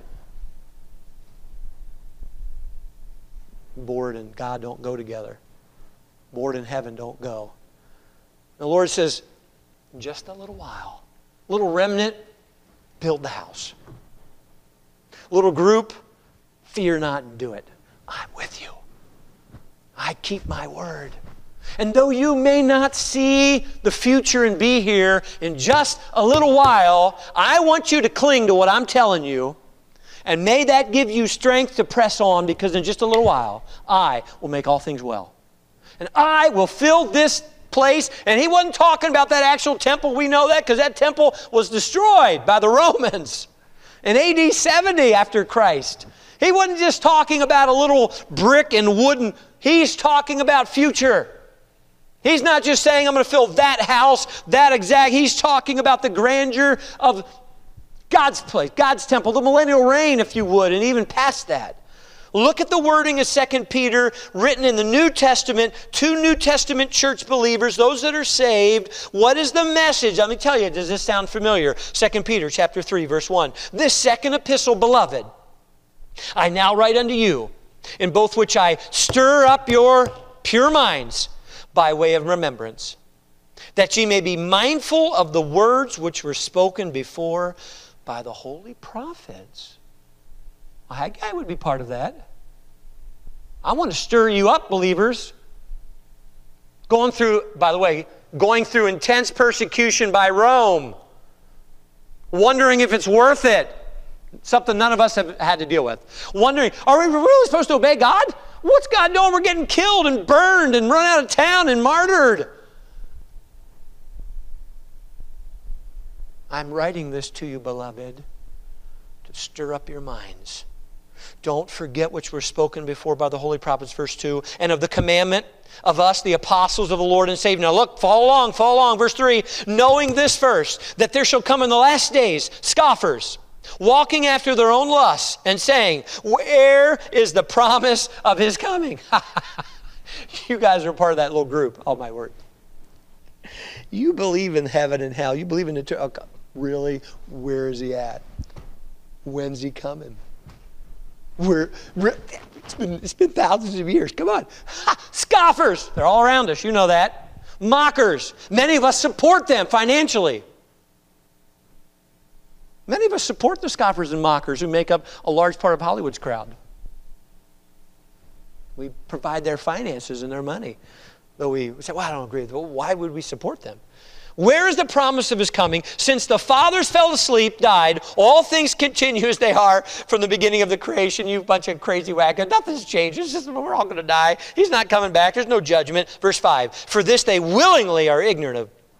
Bored and God don't go together. Bored and heaven don't go. The Lord says, just a little while. Little remnant, build the house. Little group, fear not and do it. I'm with you. I keep my word. And though you may not see the future and be here in just a little while, I want you to cling to what I'm telling you. And may that give you strength to press on, because in just a little while, I will make all things well. And I will fill this place. And he wasn't talking about that actual temple. We know that because that temple was destroyed by the Romans in A D seventy after Christ. He wasn't just talking about a little brick and wooden. He's talking about future. He's not just saying, I'm going to fill that house, that exact. He's talking about the grandeur of God's place, God's temple, the millennial reign, if you would, and even past that. Look at the wording of Second Peter, written in the New Testament to New Testament church believers, those that are saved. What is the message? Let me tell you, does this sound familiar? Second Peter chapter three, verse one. This second epistle, beloved, I now write unto you, in both which I stir up your pure minds by way of remembrance, that ye may be mindful of the words which were spoken before by the holy prophets. Well, Haggai would be part of that. I want to stir you up, believers. Going through, by the way, going through intense persecution by Rome. Wondering if it's worth it. Something none of us have had to deal with. Wondering, are we really supposed to obey God? What's God doing? We're getting killed and burned and run out of town and martyred. I'm writing this to you, beloved, to stir up your minds. Don't forget which were spoken before by the holy prophets, verse two, and of the commandment of us, the apostles of the Lord and Savior. Now look, follow along, follow along. Verse three, knowing this first, that there shall come in the last days scoffers, walking after their own lusts, and saying, where is the promise of his coming? You guys are part of that little group. Oh, my word. You believe in heaven and hell. You believe in the... Oh, really? Where is he at? When's he coming? We're, it's been, it's been thousands of years. Come on. Ha, scoffers. They're all around us. You know that. Mockers. Many of us support them financially. Many of us support the scoffers and mockers who make up a large part of Hollywood's crowd. We provide their finances and their money. Though we say, well, I don't agree with them. Well, why would we support them? Where is the promise of his coming? Since the fathers fell asleep, died, all things continue as they are from the beginning of the creation. You bunch of crazy wackos. Nothing's changed. It's just we're all going to die. He's not coming back. There's no judgment. Verse five, for this they willingly are ignorant of.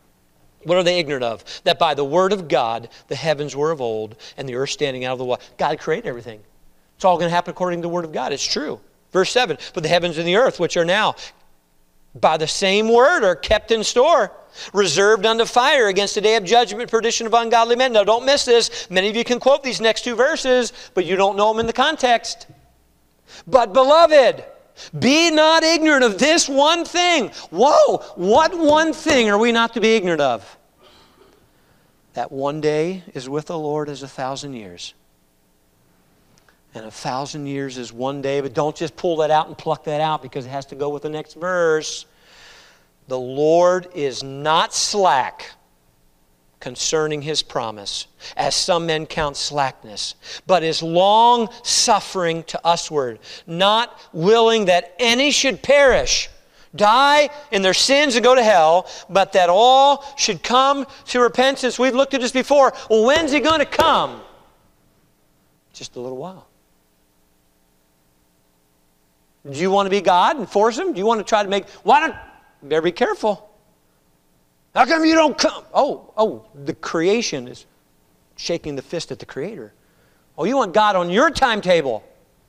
What are they ignorant of? That by the word of God, the heavens were of old, and the earth standing out of the water. God created everything. It's all going to happen according to the word of God. It's true. Verse seven, but the heavens and the earth, which are now by the same word, are kept in store, reserved unto fire against the day of judgment, perdition of ungodly men. Now don't miss this. Many of you can quote these next two verses, but you don't know them in the context. But beloved, be not ignorant of this one thing. Whoa, what one thing are we not to be ignorant of? That one day is with the Lord as a thousand years. And a thousand years is one day, but don't just pull that out and pluck that out because it has to go with the next verse. The Lord is not slack concerning His promise, as some men count slackness, but is long-suffering to usward, not willing that any should perish, die in their sins and go to hell, but that all should come to repentance. We've looked at this before. Well, when's He going to come? Just a little while. Do you want to be God and force Him? Do you want to try to make... Why don't... You better be careful. How come you don't come? Oh, oh, the creation is shaking the fist at the Creator. Oh, you want God on your timetable.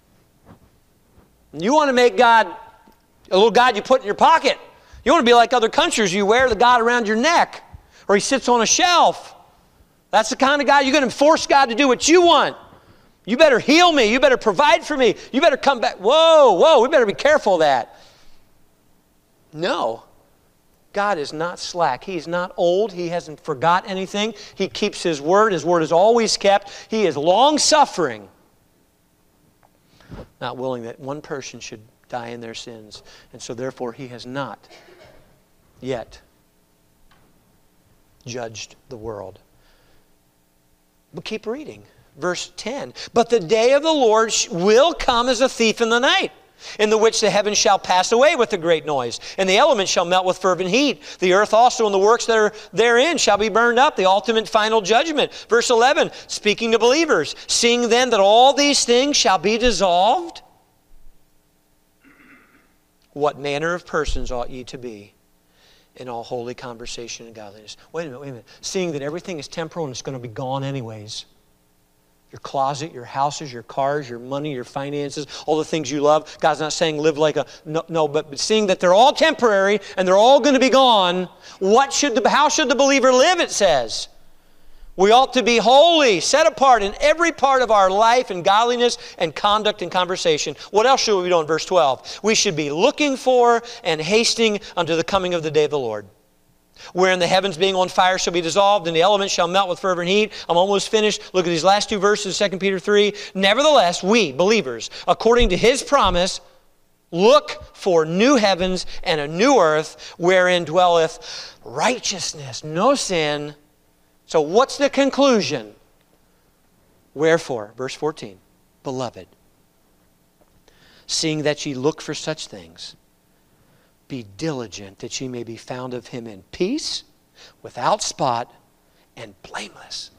You want to make God a little God you put in your pocket. You want to be like other countries. You wear the God around your neck. Or He sits on a shelf. That's the kind of God you're going to force God to do what you want. You better heal me. You better provide for me. You better come back. Whoa, whoa, we better be careful of that. No. God is not slack. He's not old. He hasn't forgot anything. He keeps His word. His word is always kept. He is long-suffering, not willing that one person should die in their sins. And so therefore He has not yet judged the world. But keep reading. Verse ten. But the day of the Lord will come as a thief in the night, in the which the heavens shall pass away with a great noise, and the elements shall melt with fervent heat. The earth also and the works that are therein shall be burned up, the ultimate final judgment. Verse eleven, speaking to believers, seeing then that all these things shall be dissolved, what manner of persons ought ye to be in all holy conversation and godliness? Wait a minute, wait a minute. Seeing that everything is temporal and it's going to be gone anyways. Your closet, your houses, your cars, your money, your finances, all the things you love. God's not saying live like a... No, no but, but seeing that they're all temporary and they're all going to be gone, what should the, how should the believer live, it says? We ought to be holy, set apart in every part of our life and godliness and conduct and conversation. What else should we do in verse twelve? We should be looking for and hasting unto the coming of the day of the Lord, wherein the heavens being on fire shall be dissolved, and the elements shall melt with fervent heat. I'm almost finished. Look at these last two verses, Second Peter three. Nevertheless, we, believers, according to His promise, look for new heavens and a new earth, wherein dwelleth righteousness, no sin. So what's the conclusion? Wherefore, verse fourteen, beloved, seeing that ye look for such things, be diligent that ye may be found of Him in peace, without spot, and blameless.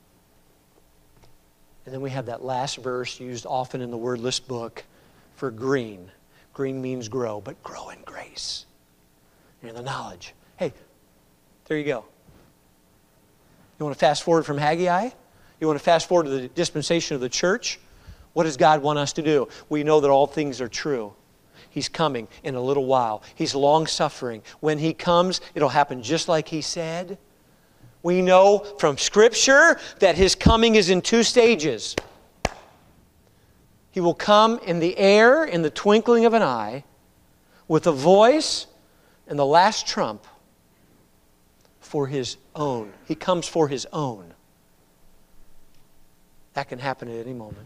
And then we have that last verse used often in the wordless book for green. Green means grow, but grow in grace and in the knowledge. Hey, there you go. You want to fast forward from Haggai? You want to fast forward to the dispensation of the church? What does God want us to do? We know that all things are true. He's coming in a little while. He's long-suffering. When He comes, it'll happen just like He said. We know from Scripture that His coming is in two stages. He will come in the air, in the twinkling of an eye, with a voice and the last trump for His own. He comes for His own. That can happen at any moment.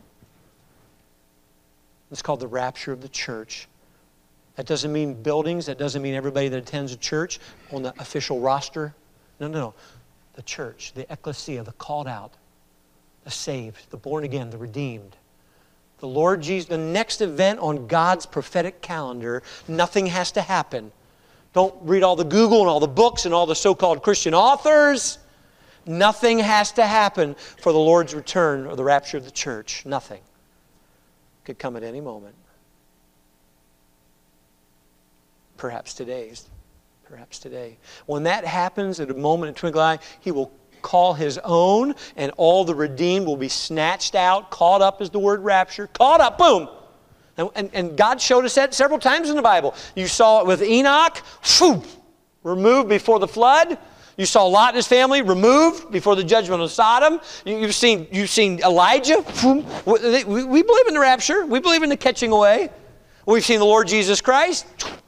It's called the rapture of the church. That doesn't mean buildings. That doesn't mean everybody that attends a church on the official roster. No, no, no. The church, the ecclesia, the called out, the saved, the born again, the redeemed. The Lord Jesus, the next event on God's prophetic calendar, nothing has to happen. Don't read all the Google and all the books and all the so-called Christian authors. Nothing has to happen for the Lord's return or the rapture of the church. Nothing. Could come at any moment. Perhaps today's, perhaps today. When that happens at a moment in twinkling eye, He will call His own, and all the redeemed will be snatched out. Caught up is the word rapture. Caught up, boom. And, and, and God showed us that several times in the Bible. You saw it with Enoch, whew, removed before the flood. You saw Lot and his family removed before the judgment of Sodom. You, you've seen, you've seen Elijah. Whew, we, we believe in the rapture. We believe in the catching away. We've seen the Lord Jesus Christ.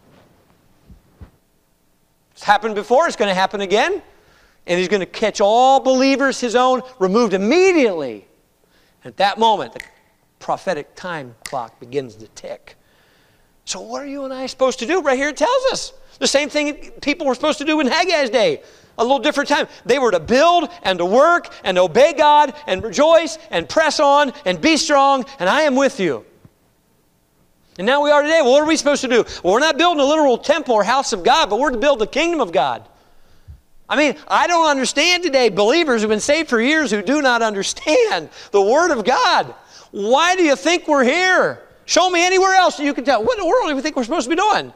It's happened before. It's going to happen again. And He's going to catch all believers, His own, removed immediately. At that moment, the prophetic time clock begins to tick. So what are you and I supposed to do? Right here it tells us. The same thing people were supposed to do in Haggai's day. A little different time. They were to build and to work and obey God and rejoice and press on and be strong, and I am with you. And now we are today. Well, what are we supposed to do? Well, we're not building a literal temple or house of God, but we're to build the kingdom of God. I mean, I don't understand today believers who've been saved for years who do not understand the Word of God. Why do you think we're here? Show me anywhere else that you can tell. What in the world do you think we're supposed to be doing?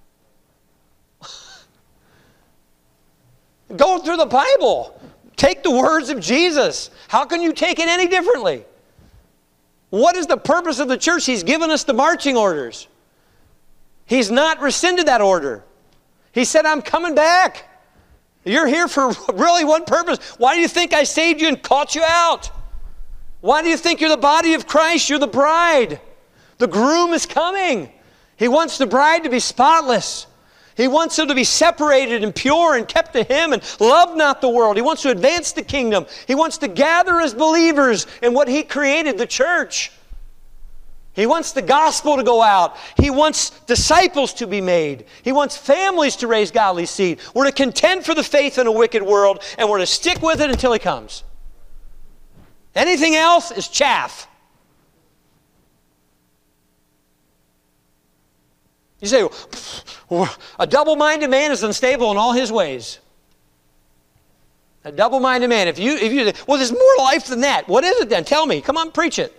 Go through the Bible. Take the words of Jesus. How can you take it any differently? What is the purpose of the church? He's given us the marching orders. He's not rescinded that order. He said, I'm coming back. You're here for really one purpose. Why do you think I saved you and caught you out? Why do you think you're the body of Christ? You're the bride. The groom is coming. He wants the bride to be spotless. He wants them to be separated and pure and kept to Him and love not the world. He wants to advance the kingdom. He wants to gather His believers in what He created, the church. He wants the gospel to go out. He wants disciples to be made. He wants families to raise godly seed. We're to contend for the faith in a wicked world, and we're to stick with it until He comes. Anything else is chaff. You say, well, a double-minded man is unstable in all his ways. A double-minded man. If you, if you, well, there's more life than that. What is it then? Tell me. Come on, preach it.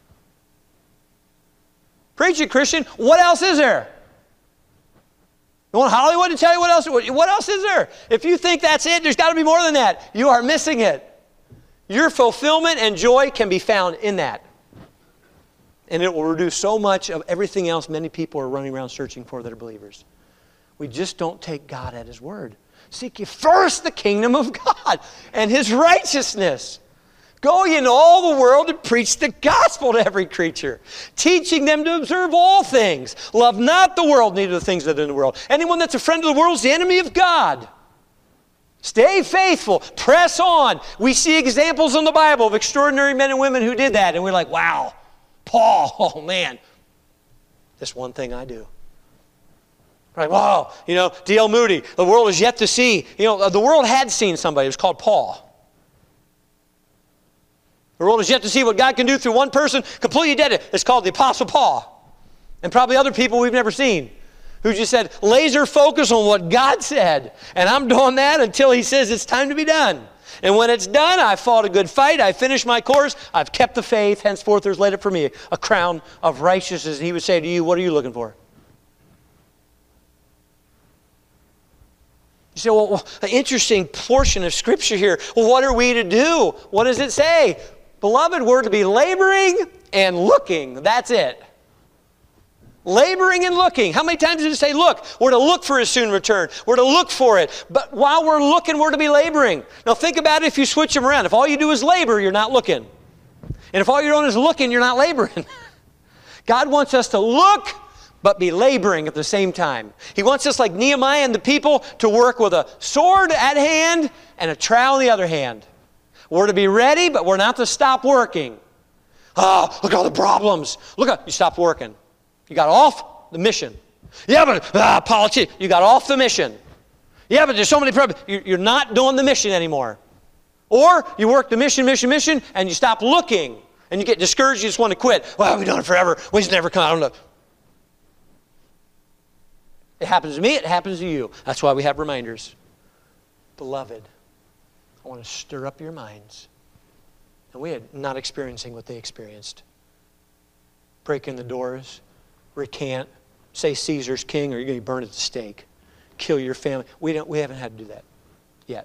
Preach it, Christian. What else is there? You want Hollywood to tell you what else? What else is there? If you think that's it, there's got to be more than that. You are missing it. Your fulfillment and joy can be found in that. And it will reduce so much of everything else many people are running around searching for that are believers. We just don't take God at His word. Seek ye first the kingdom of God and His righteousness. Go ye into all the world and preach the gospel to every creature, teaching them to observe all things. Love not the world, neither the things that are in the world. Anyone that's a friend of the world is the enemy of God. Stay faithful. Press on. We see examples in the Bible of extraordinary men and women who did that, and we're like, wow. Paul, oh man, this one thing I do. Right, wow, you know, D L Moody, the world is yet to see. You know, the world had seen somebody. It was called Paul. The world is yet to see what God can do through one person, completely dead. It's called the Apostle Paul. And probably other people we've never seen who just said, laser focus on what God said. And I'm doing that until He says it's time to be done. And when it's done, I've fought a good fight. I've finished my course. I've kept the faith. Henceforth, there's laid up for me a crown of righteousness. And He would say to you, what are you looking for? You say, well, well, an interesting portion of Scripture here. Well, what are we to do? What does it say? Beloved, we're to be laboring and looking. That's it. Laboring and looking. How many times did it say look? We're to look for His soon return. We're to look for it. But while we're looking, we're to be laboring. Now think about it if you switch them around. If all you do is labor, you're not looking. And if all you're doing is looking, you're not laboring. God wants us to look, but be laboring at the same time. He wants us, like Nehemiah and the people, to work with a sword at hand and a trowel in the other hand. We're to be ready, but we're not to stop working. Oh, look at all the problems. Look at, you stopped working. You got off the mission. Yeah, but ah, politics. You got off the mission. Yeah, but there's so many problems. You're not doing the mission anymore. Or you work the mission, mission, mission, and you stop looking. And you get discouraged. You just want to quit. Well, we've done it forever. We just never come. I don't know. It happens to me. It happens to you. That's why we have reminders. Beloved, I want to stir up your minds. And we are not experiencing what they experienced. Break in the doors. Recant, say Caesar's king, or you're going to be burned at the stake. kill your family. We don't. We haven't had to do that yet.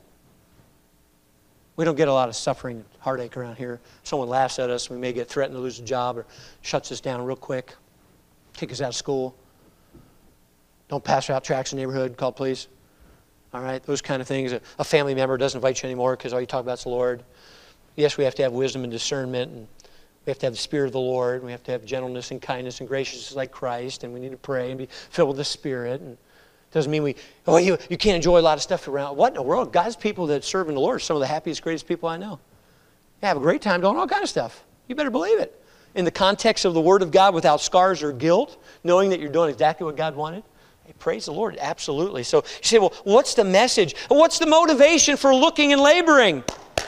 We don't get a lot of suffering and heartache around here. Someone laughs at us. We may get threatened to lose a job or shuts us down real quick, kick us out of school. Don't pass out tracts in the neighborhood, call police. All right, those kind of things. A family member doesn't invite you anymore because all you talk about is the Lord. Yes, we have to have wisdom and discernment, and we have to have the Spirit of the Lord. We have to have gentleness and kindness and graciousness like Christ, and we need to pray and be filled with the Spirit. And it doesn't mean we, oh, you, you can't enjoy a lot of stuff around. What in the world? God's people that serve in the Lord are some of the happiest, greatest people I know. They have a great time doing all kind of stuff. You better believe it. In the context of the Word of God without scars or guilt, knowing that you're doing exactly what God wanted. Hey, praise the Lord, absolutely. So you say, well, what's the message? What's the motivation for looking and laboring?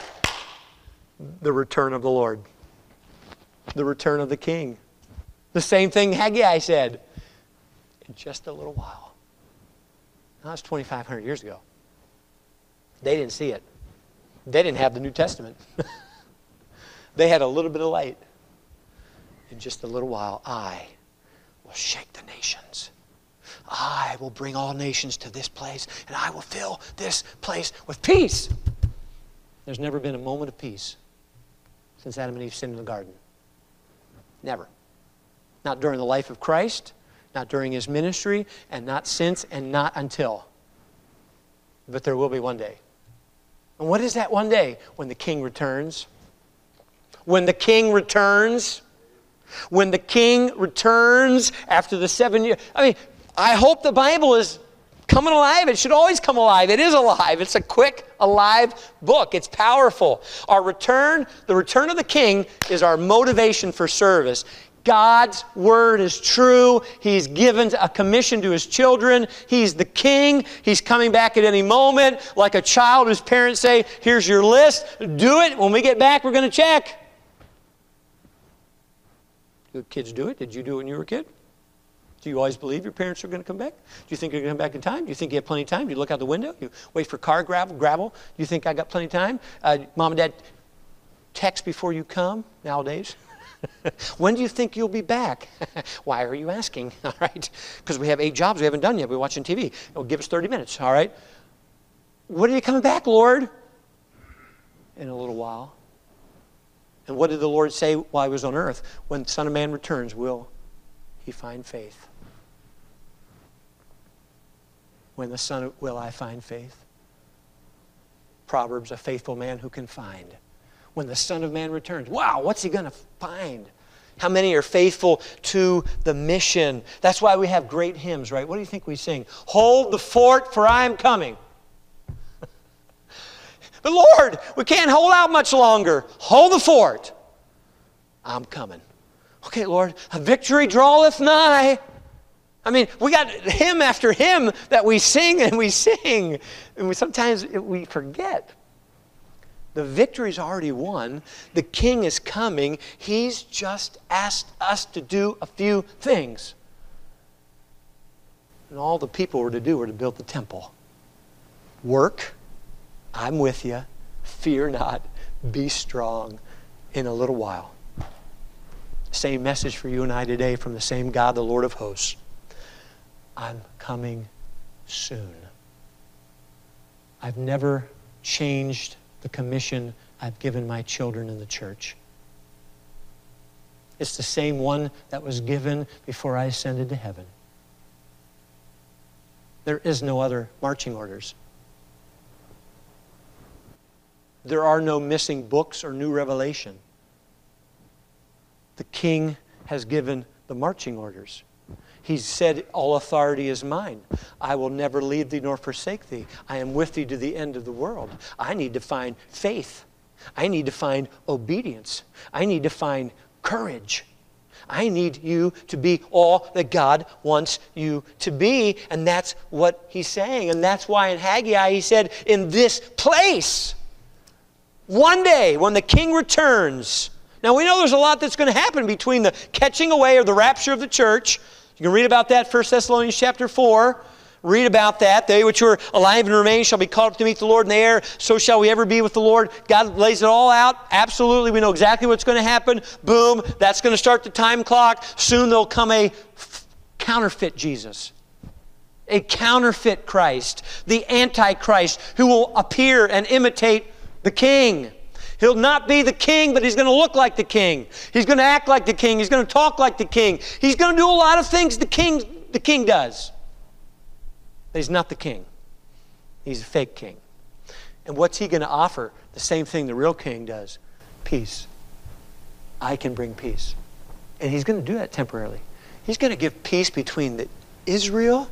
The return of the Lord. The return of the King. The same thing Haggai said. In just a little while. Now, that's twenty-five hundred years ago. They didn't see it. They didn't have the New Testament. They had a little bit of light. In just a little while, I will shake the nations. I will bring all nations to this place, and I will fill this place with peace. There's never been a moment of peace since Adam and Eve sinned in the garden. Never. Not during the life of Christ, not during His ministry, and not since, and not until. But there will be one day. And what is that one day? When the King returns. When the King returns. When the King returns after the seven years. I mean, I hope the Bible is coming alive. It should always come alive. It is alive. It's a quick, alive book. It's powerful. Our return, the return of the King, is our motivation for service. God's word is true. He's given a commission to His children. He's the King. He's coming back at any moment. Like a child whose parents say, here's your list. Do it. When we get back, we're going to check. Do kids do it? Did you do it when you were a kid? Do you always believe your parents are going to come back? Do you think they're going to come back in time? Do you think you have plenty of time? Do you look out the window? You wait for car gravel? gravel? Do you think I got plenty of time? Uh, Mom and Dad text before you come nowadays? When do you think you'll be back? Why are you asking? All right. Because we have eight jobs we haven't done yet. We're watching T V. It'll give us thirty minutes. All right. When are you coming back, Lord? In a little while. And what did the Lord say while He was on earth? When the Son of Man returns, will He find faith? When the Son of, will I find faith? Proverbs, a faithful man who can find. When the Son of Man returns, wow, what's He going to find? How many are faithful to the mission? That's why we have great hymns, right? What do you think we sing? Hold the fort, for I am coming. But Lord, we can't hold out much longer. Hold the fort. I'm coming. Okay, Lord, a victory draweth nigh. I mean, we got hymn after hymn that we sing and we sing. And we, sometimes we forget. The victory's already won. The King is coming. He's just asked us to do a few things. And all the people were to do were to build the temple. Work. I'm with you. Fear not. Be strong. In a little while. Same message for you and I today from the same God, the Lord of hosts. I'm coming soon. I've never changed the commission I've given my children in the church. It's the same one that was given before I ascended to heaven. There is no other marching orders. There are no missing books or new revelation. The King has given the marching orders. He said, all authority is mine. I will never leave thee nor forsake thee. I am with thee to the end of the world. I need to find faith. I need to find obedience. I need to find courage. I need you to be all that God wants you to be. And that's what He's saying. And that's why in Haggai He said, in this place, one day when the King returns. Now we know there's a lot that's going to happen between the catching away or the rapture of the church. You can read about that, First Thessalonians chapter four. Read about that. They which are alive and remain shall be caught up to meet the Lord in the air. So shall we ever be with the Lord. God lays it all out. Absolutely. We know exactly what's going to happen. Boom. That's going to start the time clock. Soon there'll come a counterfeit Jesus. a counterfeit Christ, the Antichrist, who will appear and imitate the king. He'll not be the king, but he's going to look like the king. He's going to act like the king. He's going to talk like the king. He's going to do a lot of things the king, the king does. But he's not the king. He's a fake king. And what's he going to offer? The same thing the real king does. Peace. I can bring peace. And he's going to do that temporarily. He's going to give peace between the Israel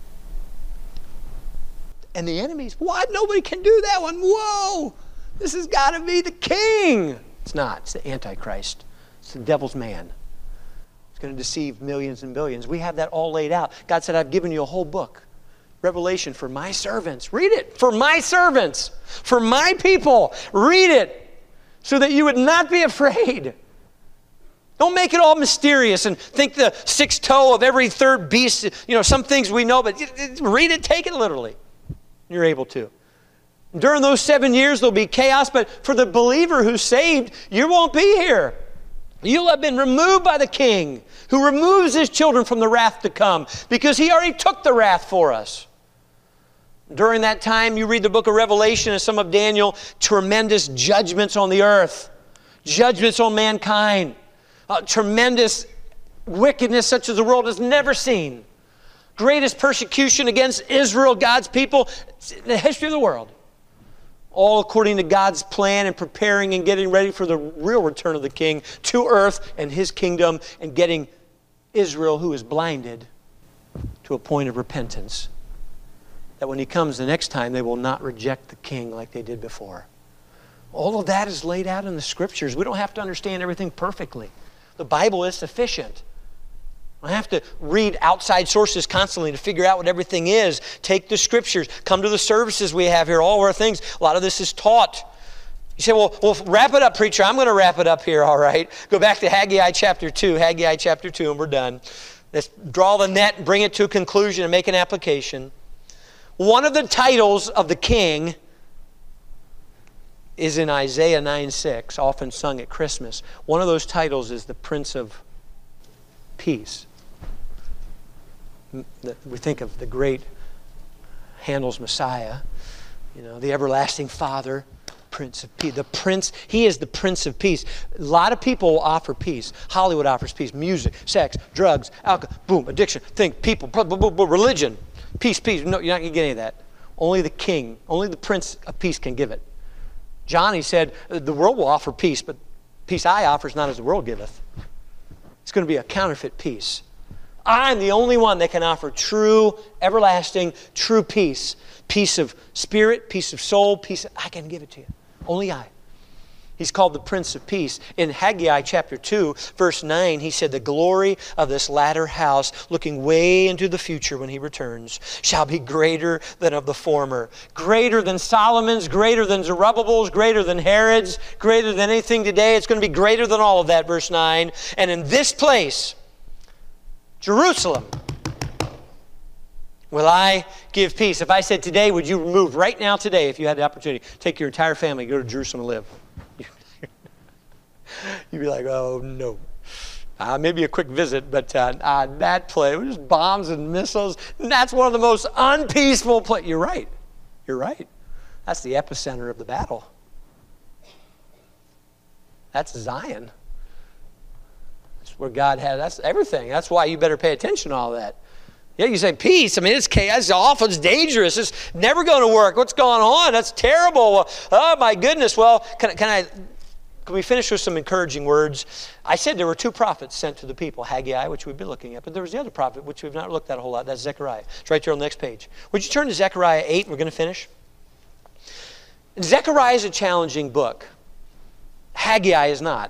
and the enemies. What? Nobody can do that one. Whoa! This has got to be the king. It's not. It's the Antichrist. It's the devil's man. It's going to deceive millions and billions. We have that all laid out. God said, I've given you a whole book. Revelation for my servants. Read it. For my servants. For my people. Read it so that you would not be afraid. Don't make it all mysterious and think the sixth toe of every third beast. You know, some things we know, but read it, take it literally. You're able to. During those seven years, there'll be chaos, but for the believer who's saved, you won't be here. You'll have been removed by the king, who removes his children from the wrath to come, because he already took the wrath for us. During that time, you read the book of Revelation and some of Daniel, tremendous judgments on the earth, judgments on mankind, uh, tremendous wickedness such as the world has never seen. Greatest persecution against Israel, God's people, in the history of the world. All according to God's plan and preparing and getting ready for the real return of the king to earth and his kingdom, and getting Israel, who is blinded, to a point of repentance. That when he comes the next time, they will not reject the king like they did before. All of that is laid out in the scriptures. We don't have to understand everything perfectly. The Bible is sufficient. I have to read outside sources constantly to figure out what everything is. Take the scriptures. Come to the services we have here. All of our things. A lot of this is taught. You say, well, well, wrap it up, preacher. I'm going to wrap it up here, all right. Go back to Haggai chapter two. Haggai chapter two, and we're done. Let's draw the net and bring it to a conclusion and make an application. One of the titles of the king is in Isaiah nine six, often sung at Christmas. One of those titles is the Prince of Peace. We think of the great Handel's Messiah, you know, the everlasting Father, Prince of Peace. The Prince, he is the Prince of Peace. A lot of people offer peace. Hollywood offers peace. Music, sex, drugs, alcohol, boom, addiction, think, people, blah, blah, blah, blah, religion, peace, peace. No, you're not going to get any of that. Only the King, only the Prince of Peace can give it. Johnny said, the world will offer peace, but peace I offer is not as the world giveth. It's going to be a counterfeit peace. I'm the only one that can offer true, everlasting, true peace. Peace of spirit, peace of soul, peace of, I can give it to you. Only I. He's called the Prince of Peace. In Haggai chapter two, verse nine, he said, the glory of this latter house, looking way into the future when he returns, shall be greater than of the former. Greater than Solomon's, greater than Zerubbabel's, greater than Herod's, greater than anything today. It's going to be greater than all of that, verse nine. And in this place, Jerusalem, will I give peace. If I said today, would you move right now today, if you had the opportunity, take your entire family, go to Jerusalem and live? You'd be like, oh, no. Uh, maybe a quick visit, but uh, uh, that place, just bombs and missiles, and that's one of the most unpeaceful places. You're right. You're right. That's the epicenter of the battle. That's Zion. That's where God had, that's everything. That's why you better pay attention to all that. Yeah, you say peace. I mean, it's chaos. It's awful. It's dangerous. It's never going to work. What's going on? That's terrible. Oh, my goodness. Well, can, can I... Can we finish with some encouraging words? I said there were two prophets sent to the people, Haggai, which we've been looking at, but there was the other prophet, which we've not looked at a whole lot. That's Zechariah. It's right there on the next page. Would you turn to Zechariah eight, and we're going to finish? Zechariah is a challenging book. Haggai is not.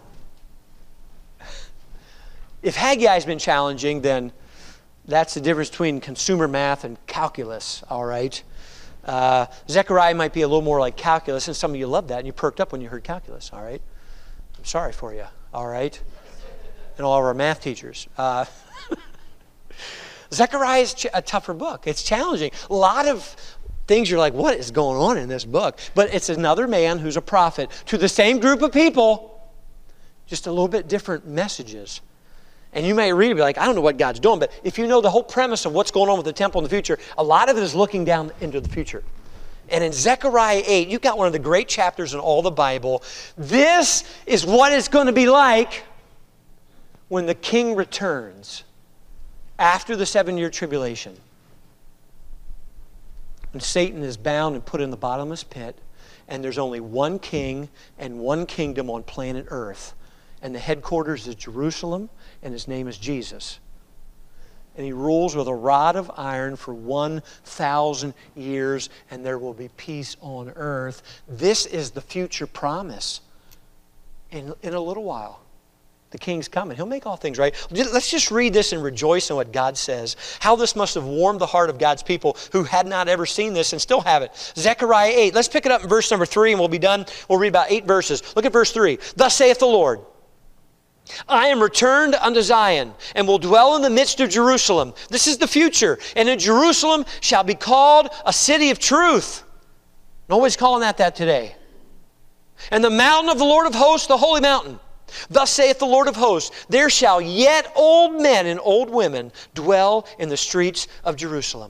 If Haggai has been challenging, then that's the difference between consumer math and calculus, all right? Uh, Zechariah might be a little more like calculus, and some of you love that, and you perked up when you heard calculus, all right? I'm sorry for you, all right? And all of our math teachers. Uh, Zechariah is ch- a tougher book. It's challenging. A lot of things you're like, what is going on in this book? But it's another man who's a prophet to the same group of people, just a little bit different messages. And you may read it and be like, I don't know what God's doing. But if you know the whole premise of what's going on with the temple in the future, a lot of it is looking down into the future. And in Zechariah eight, you've got one of the great chapters in all the Bible. This is what it's going to be like when the king returns after the seven-year tribulation. When Satan is bound and put in the bottomless pit, and there's only one king and one kingdom on planet Earth. And the headquarters is Jerusalem, and his name is Jesus. And he rules with a rod of iron for one thousand years, and there will be peace on earth. This is the future promise. In, in a little while, the king's coming. He'll make all things right. Let's just read this and rejoice in what God says. How this must have warmed the heart of God's people who had not ever seen this and still have it. Zechariah eight. Let's pick it up in verse number three, and we'll be done. We'll read about eight verses. Look at verse three. Thus saith the Lord, I am returned unto Zion, and will dwell in the midst of Jerusalem. This is the future. And in Jerusalem shall be called a city of truth. Nobody's calling that that today. And the mountain of the Lord of hosts, the holy mountain. Thus saith the Lord of hosts, there shall yet old men and old women dwell in the streets of Jerusalem.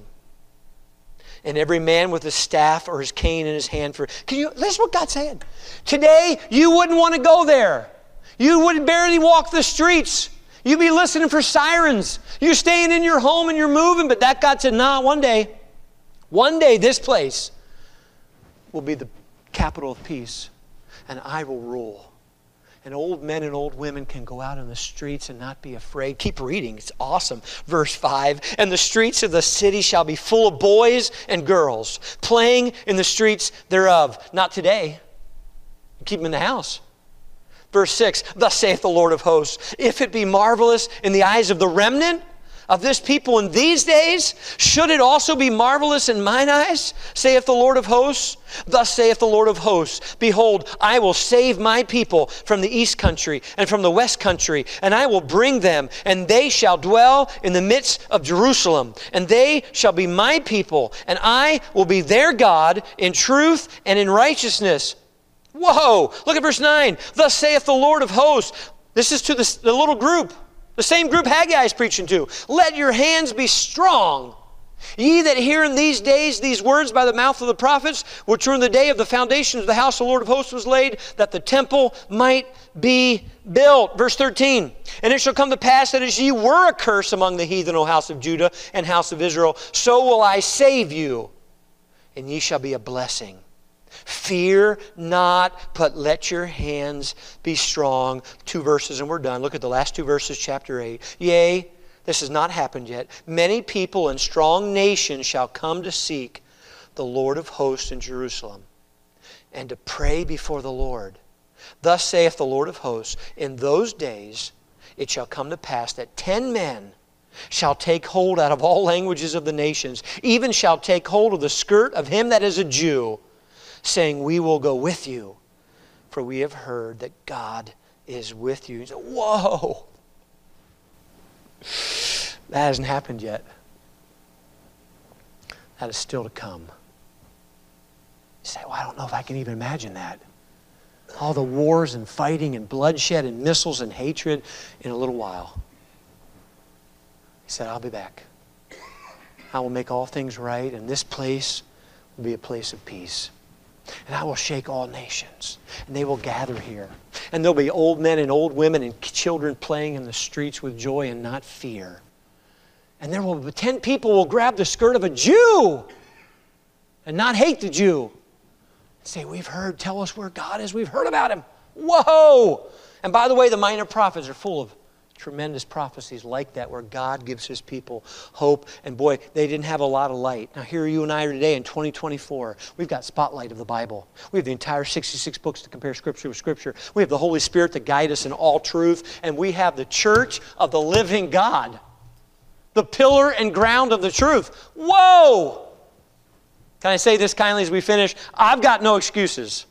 And every man with his staff or his cane in his hand for... Can you listen to what God's saying? Today, you wouldn't want to go there. You would barely walk the streets. You'd be listening for sirens. You're staying in your home and you're moving, but that God said, nah, one day, one day this place will be the capital of peace, and I will rule. And old men and old women can go out in the streets and not be afraid. Keep reading. It's awesome. Verse five, and the streets of the city shall be full of boys and girls, playing in the streets thereof. Not today. Keep them in the house. Verse six, thus saith the Lord of hosts, if it be marvelous in the eyes of the remnant of this people in these days, should it also be marvelous in mine eyes, saith the Lord of hosts? Thus saith the Lord of hosts, behold, I will save my people from the east country and from the west country, and I will bring them, and they shall dwell in the midst of Jerusalem, and they shall be my people, and I will be their God in truth and in righteousness. Whoa! Look at verse nine. Thus saith the Lord of hosts. This is to the, the little group. The same group Haggai is preaching to. Let your hands be strong. Ye that hear in these days these words by the mouth of the prophets, which were in the day of the foundations of the house of the Lord of hosts was laid, that the temple might be built. Verse thirteen. And it shall come to pass that as ye were a curse among the heathen, O house of Judah and house of Israel, so will I save you, and ye shall be a blessing. Fear not, but let your hands be strong. Two verses and we're done. Look at the last two verses, chapter eight. Yea, this has not happened yet. Many people and strong nations shall come to seek the Lord of hosts in Jerusalem, and to pray before the Lord. Thus saith the Lord of hosts, in those days it shall come to pass that ten men shall take hold out of all languages of the nations, even shall take hold of the skirt of him that is a Jew, saying, we will go with you, for we have heard that God is with you. You say, whoa! That hasn't happened yet. That is still to come. You say, well, I don't know if I can even imagine that. All the wars and fighting and bloodshed and missiles and hatred in a little while. He said, I'll be back. I will make all things right, and this place will be a place of peace. And I will shake all nations, and they will gather here. And there'll be old men and old women and children playing in the streets with joy and not fear. And there will be ten people will grab the skirt of a Jew and not hate the Jew. And say, we've heard, tell us where God is. We've heard about him. Whoa! And by the way, the minor prophets are full of tremendous prophecies like that, where God gives his people hope. And boy, they didn't have a lot of light. Now here you and I are today in twenty twenty-four. We've got spotlight of the Bible. We have the entire sixty-six books to compare Scripture with Scripture. We have the Holy Spirit to guide us in all truth. And we have the church of the living God. The pillar and ground of the truth. Whoa! Can I say this kindly as we finish? I've got no excuses.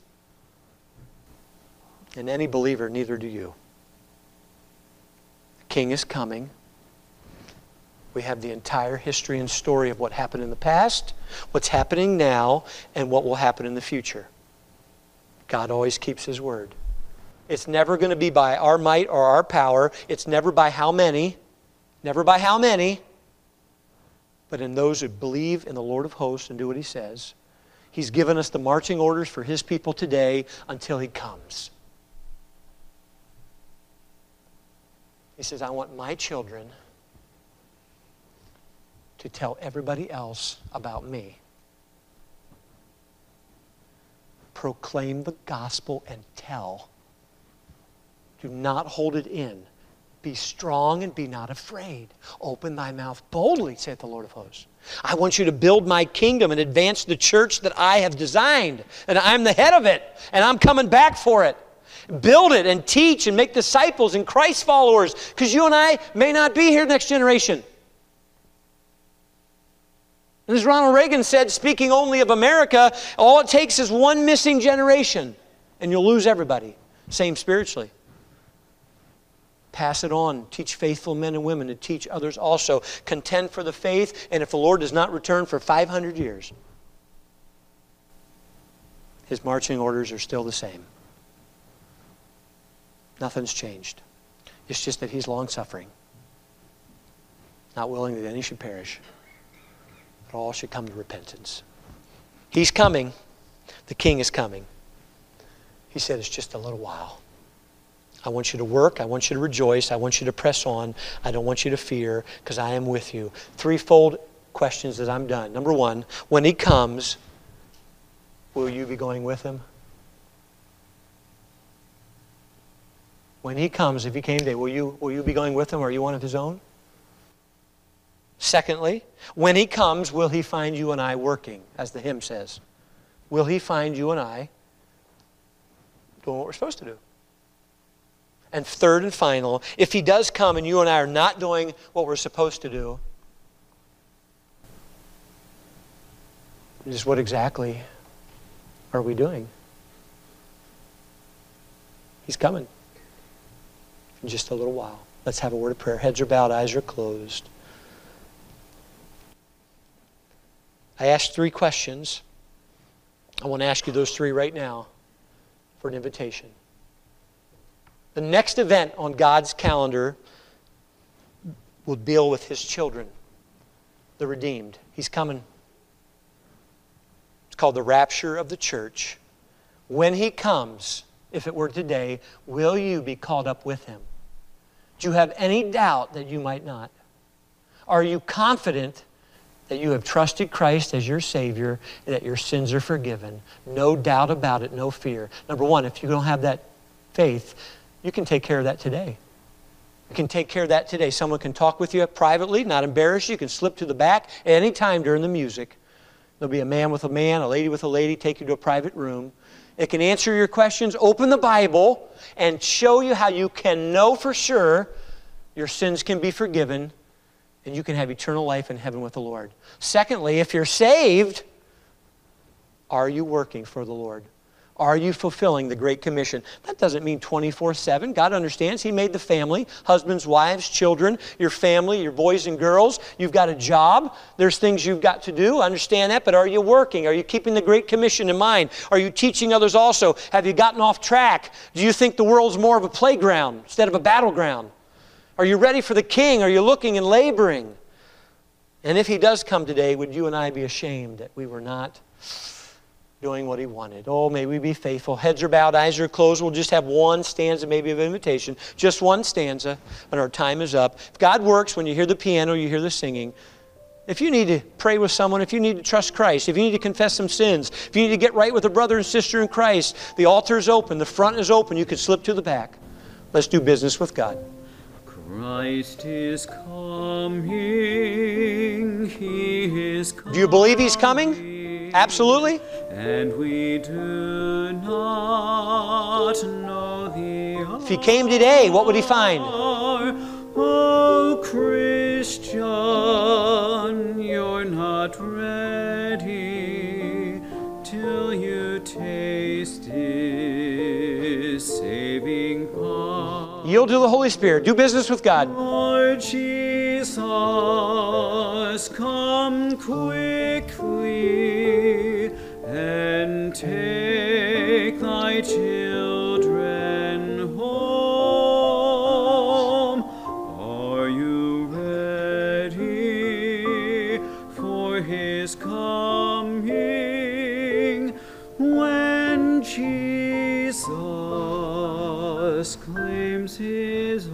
And any believer, neither do you. King is coming. We have the entire history and story of what happened in the past, what's happening now, and what will happen in the future. God always keeps his word. It's never going to be by our might or our power. It's never by how many. Never by how many. But in those who believe in the Lord of hosts and do what He says. He's given us the marching orders for His people today until He comes. He says, I want my children to tell everybody else about me. Proclaim the gospel and tell. Do not hold it in. Be strong and be not afraid. Open thy mouth boldly, saith the Lord of hosts. I want you to build my kingdom and advance the church that I have designed. And I'm the head of it. And I'm coming back for it. Build it and teach and make disciples and Christ followers. Because you and I may not be here next generation. And as Ronald Reagan said, speaking only of America, all it takes is one missing generation. And you'll lose everybody. Same spiritually. Pass it on. Teach faithful men and women to teach others also. Contend for the faith, and if the Lord does not return for five hundred years, His marching orders are still the same. Nothing's changed. It's just that He's long-suffering, not willing that any should perish, but all should come to repentance. He's coming. The King is coming. He said it's just a little while. I want you to work. I want you to rejoice. I want you to press on. I don't want you to fear because I am with you. Threefold questions as I'm done. Number one, when He comes, will you be going with Him? When He comes, if He came today, will you, will you be going with Him, or are you one of His own? Secondly, when He comes, will He find you and I working, as the hymn says? Will He find you and I doing what we're supposed to do? And third and final, if He does come and you and I are not doing what we're supposed to do, just what exactly are we doing? He's coming in just a little while. Let's have a word of prayer. Heads are bowed, eyes are closed. I asked three questions. I want to ask you those three right now for an invitation. The next event on God's calendar will deal with His children, the redeemed. He's coming. It's called the rapture of the church. When He comes, if it were today, will you be called up with Him? Do you have any doubt that you might not? Are you confident that you have trusted Christ as your Savior and that your sins are forgiven? No doubt about it, no fear. Number one, if you don't have that faith, you can take care of that today. You can take care of that today. Someone can talk with you privately, not embarrass you. You can slip to the back at any time during the music. There'll be a man with a man, a lady with a lady, take you to a private room. It can answer your questions, open the Bible, and show you how you can know for sure your sins can be forgiven and you can have eternal life in heaven with the Lord. Secondly, if you're saved, are you working for the Lord? Are you fulfilling the Great Commission? That doesn't mean twenty-four seven. God understands. He made the family, husbands, wives, children, your family, your boys and girls. You've got a job. There's things you've got to do. I understand that, but are you working? Are you keeping the Great Commission in mind? Are you teaching others also? Have you gotten off track? Do you think the world's more of a playground instead of a battleground? Are you ready for the King? Are you looking and laboring? And if He does come today, would you and I be ashamed that we were not doing what He wanted? Oh, may we be faithful. Heads are bowed, eyes are closed. We'll just have one stanza maybe of invitation. Just one stanza, and our time is up. If God works when you hear the piano, you hear the singing. If you need to pray with someone, if you need to trust Christ, if you need to confess some sins, if you need to get right with a brother and sister in Christ, the altar is open, the front is open. You can slip to the back. Let's do business with God. Christ is coming, He is coming. Do you believe He's coming? Absolutely. And we do not know the hour. If He came today, what would He find? Oh, Christian, you're not ready till you taste His saving power. Yield to the Holy Spirit. Do business with God. Lord Jesus, come quickly and take Thy children Jesus claims his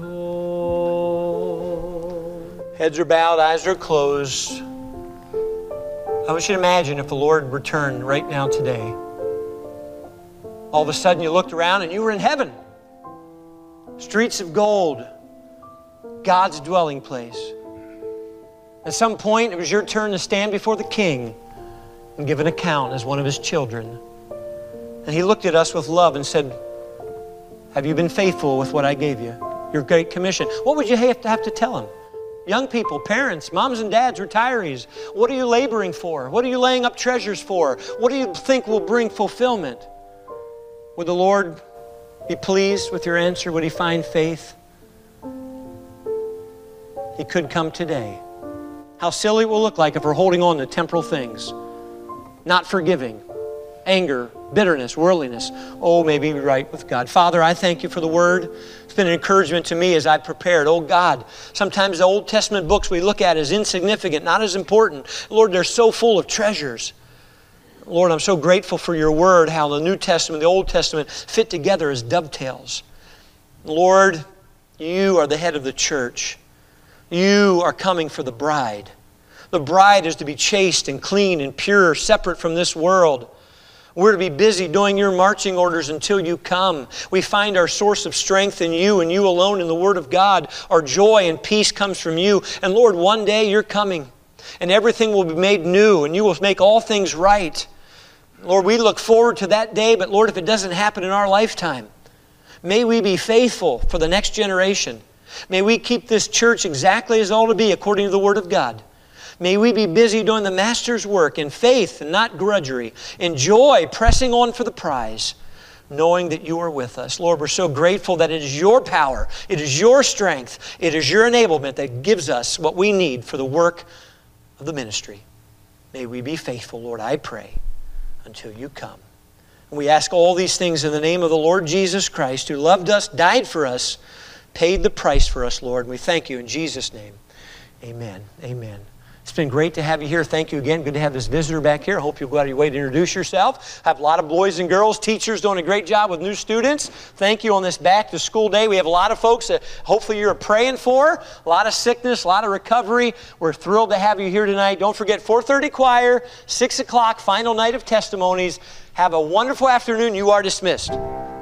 all. Heads are bowed, eyes are closed. I want you to imagine if the Lord returned right now today. All of a sudden you looked around and you were in heaven. Streets of gold, God's dwelling place. At some point, it was your turn to stand before the King and give an account as one of his children. And he looked at us with love and said, have you been faithful with what I gave you? Your great commission. What would you have to have to tell him? Young people, parents, moms and dads, retirees, what are you laboring for? What are you laying up treasures for? What do you think will bring fulfillment? Would the Lord be pleased with your answer? Would he find faith? He could come today. How silly it will look like if we're holding on to temporal things, not forgiving, anger, bitterness, worldliness. Oh, may we be right with God. Father, I thank you for the word. It's been an encouragement to me as I prepared. Oh God, sometimes the Old Testament books we look at as insignificant, not as important. Lord, they're so full of treasures. Lord, I'm so grateful for your word, how the New Testament, the Old Testament fit together as dovetails. Lord, you are the head of the church. You are coming for the bride. The bride is to be chaste and clean and pure, separate from this world. We're to be busy doing your marching orders until you come. We find our source of strength in you and you alone in the Word of God. Our joy and peace comes from you. And Lord, one day you're coming and everything will be made new and you will make all things right. Lord, we look forward to that day, but Lord, if it doesn't happen in our lifetime, may we be faithful for the next generation. May we keep this church exactly as it ought to be according to the Word of God. May we be busy doing the Master's work in faith and not grudgery, in joy, pressing on for the prize, knowing that you are with us. Lord, we're so grateful that it is your power, it is your strength, it is your enablement that gives us what we need for the work of the ministry. May we be faithful, Lord, I pray, until you come. And we ask all these things in the name of the Lord Jesus Christ, who loved us, died for us, paid the price for us, Lord. And we thank you in Jesus' name. Amen. Amen. It's been great to have you here. Thank you again. Good to have this visitor back here. I hope you'll go out of your way to introduce yourself. I have a lot of boys and girls, teachers doing a great job with new students. Thank you on this back to school day. We have a lot of folks that hopefully you're praying for. A lot of sickness, a lot of recovery. We're thrilled to have you here tonight. Don't forget four thirty choir, six o'clock, final night of testimonies. Have a wonderful afternoon. You are dismissed.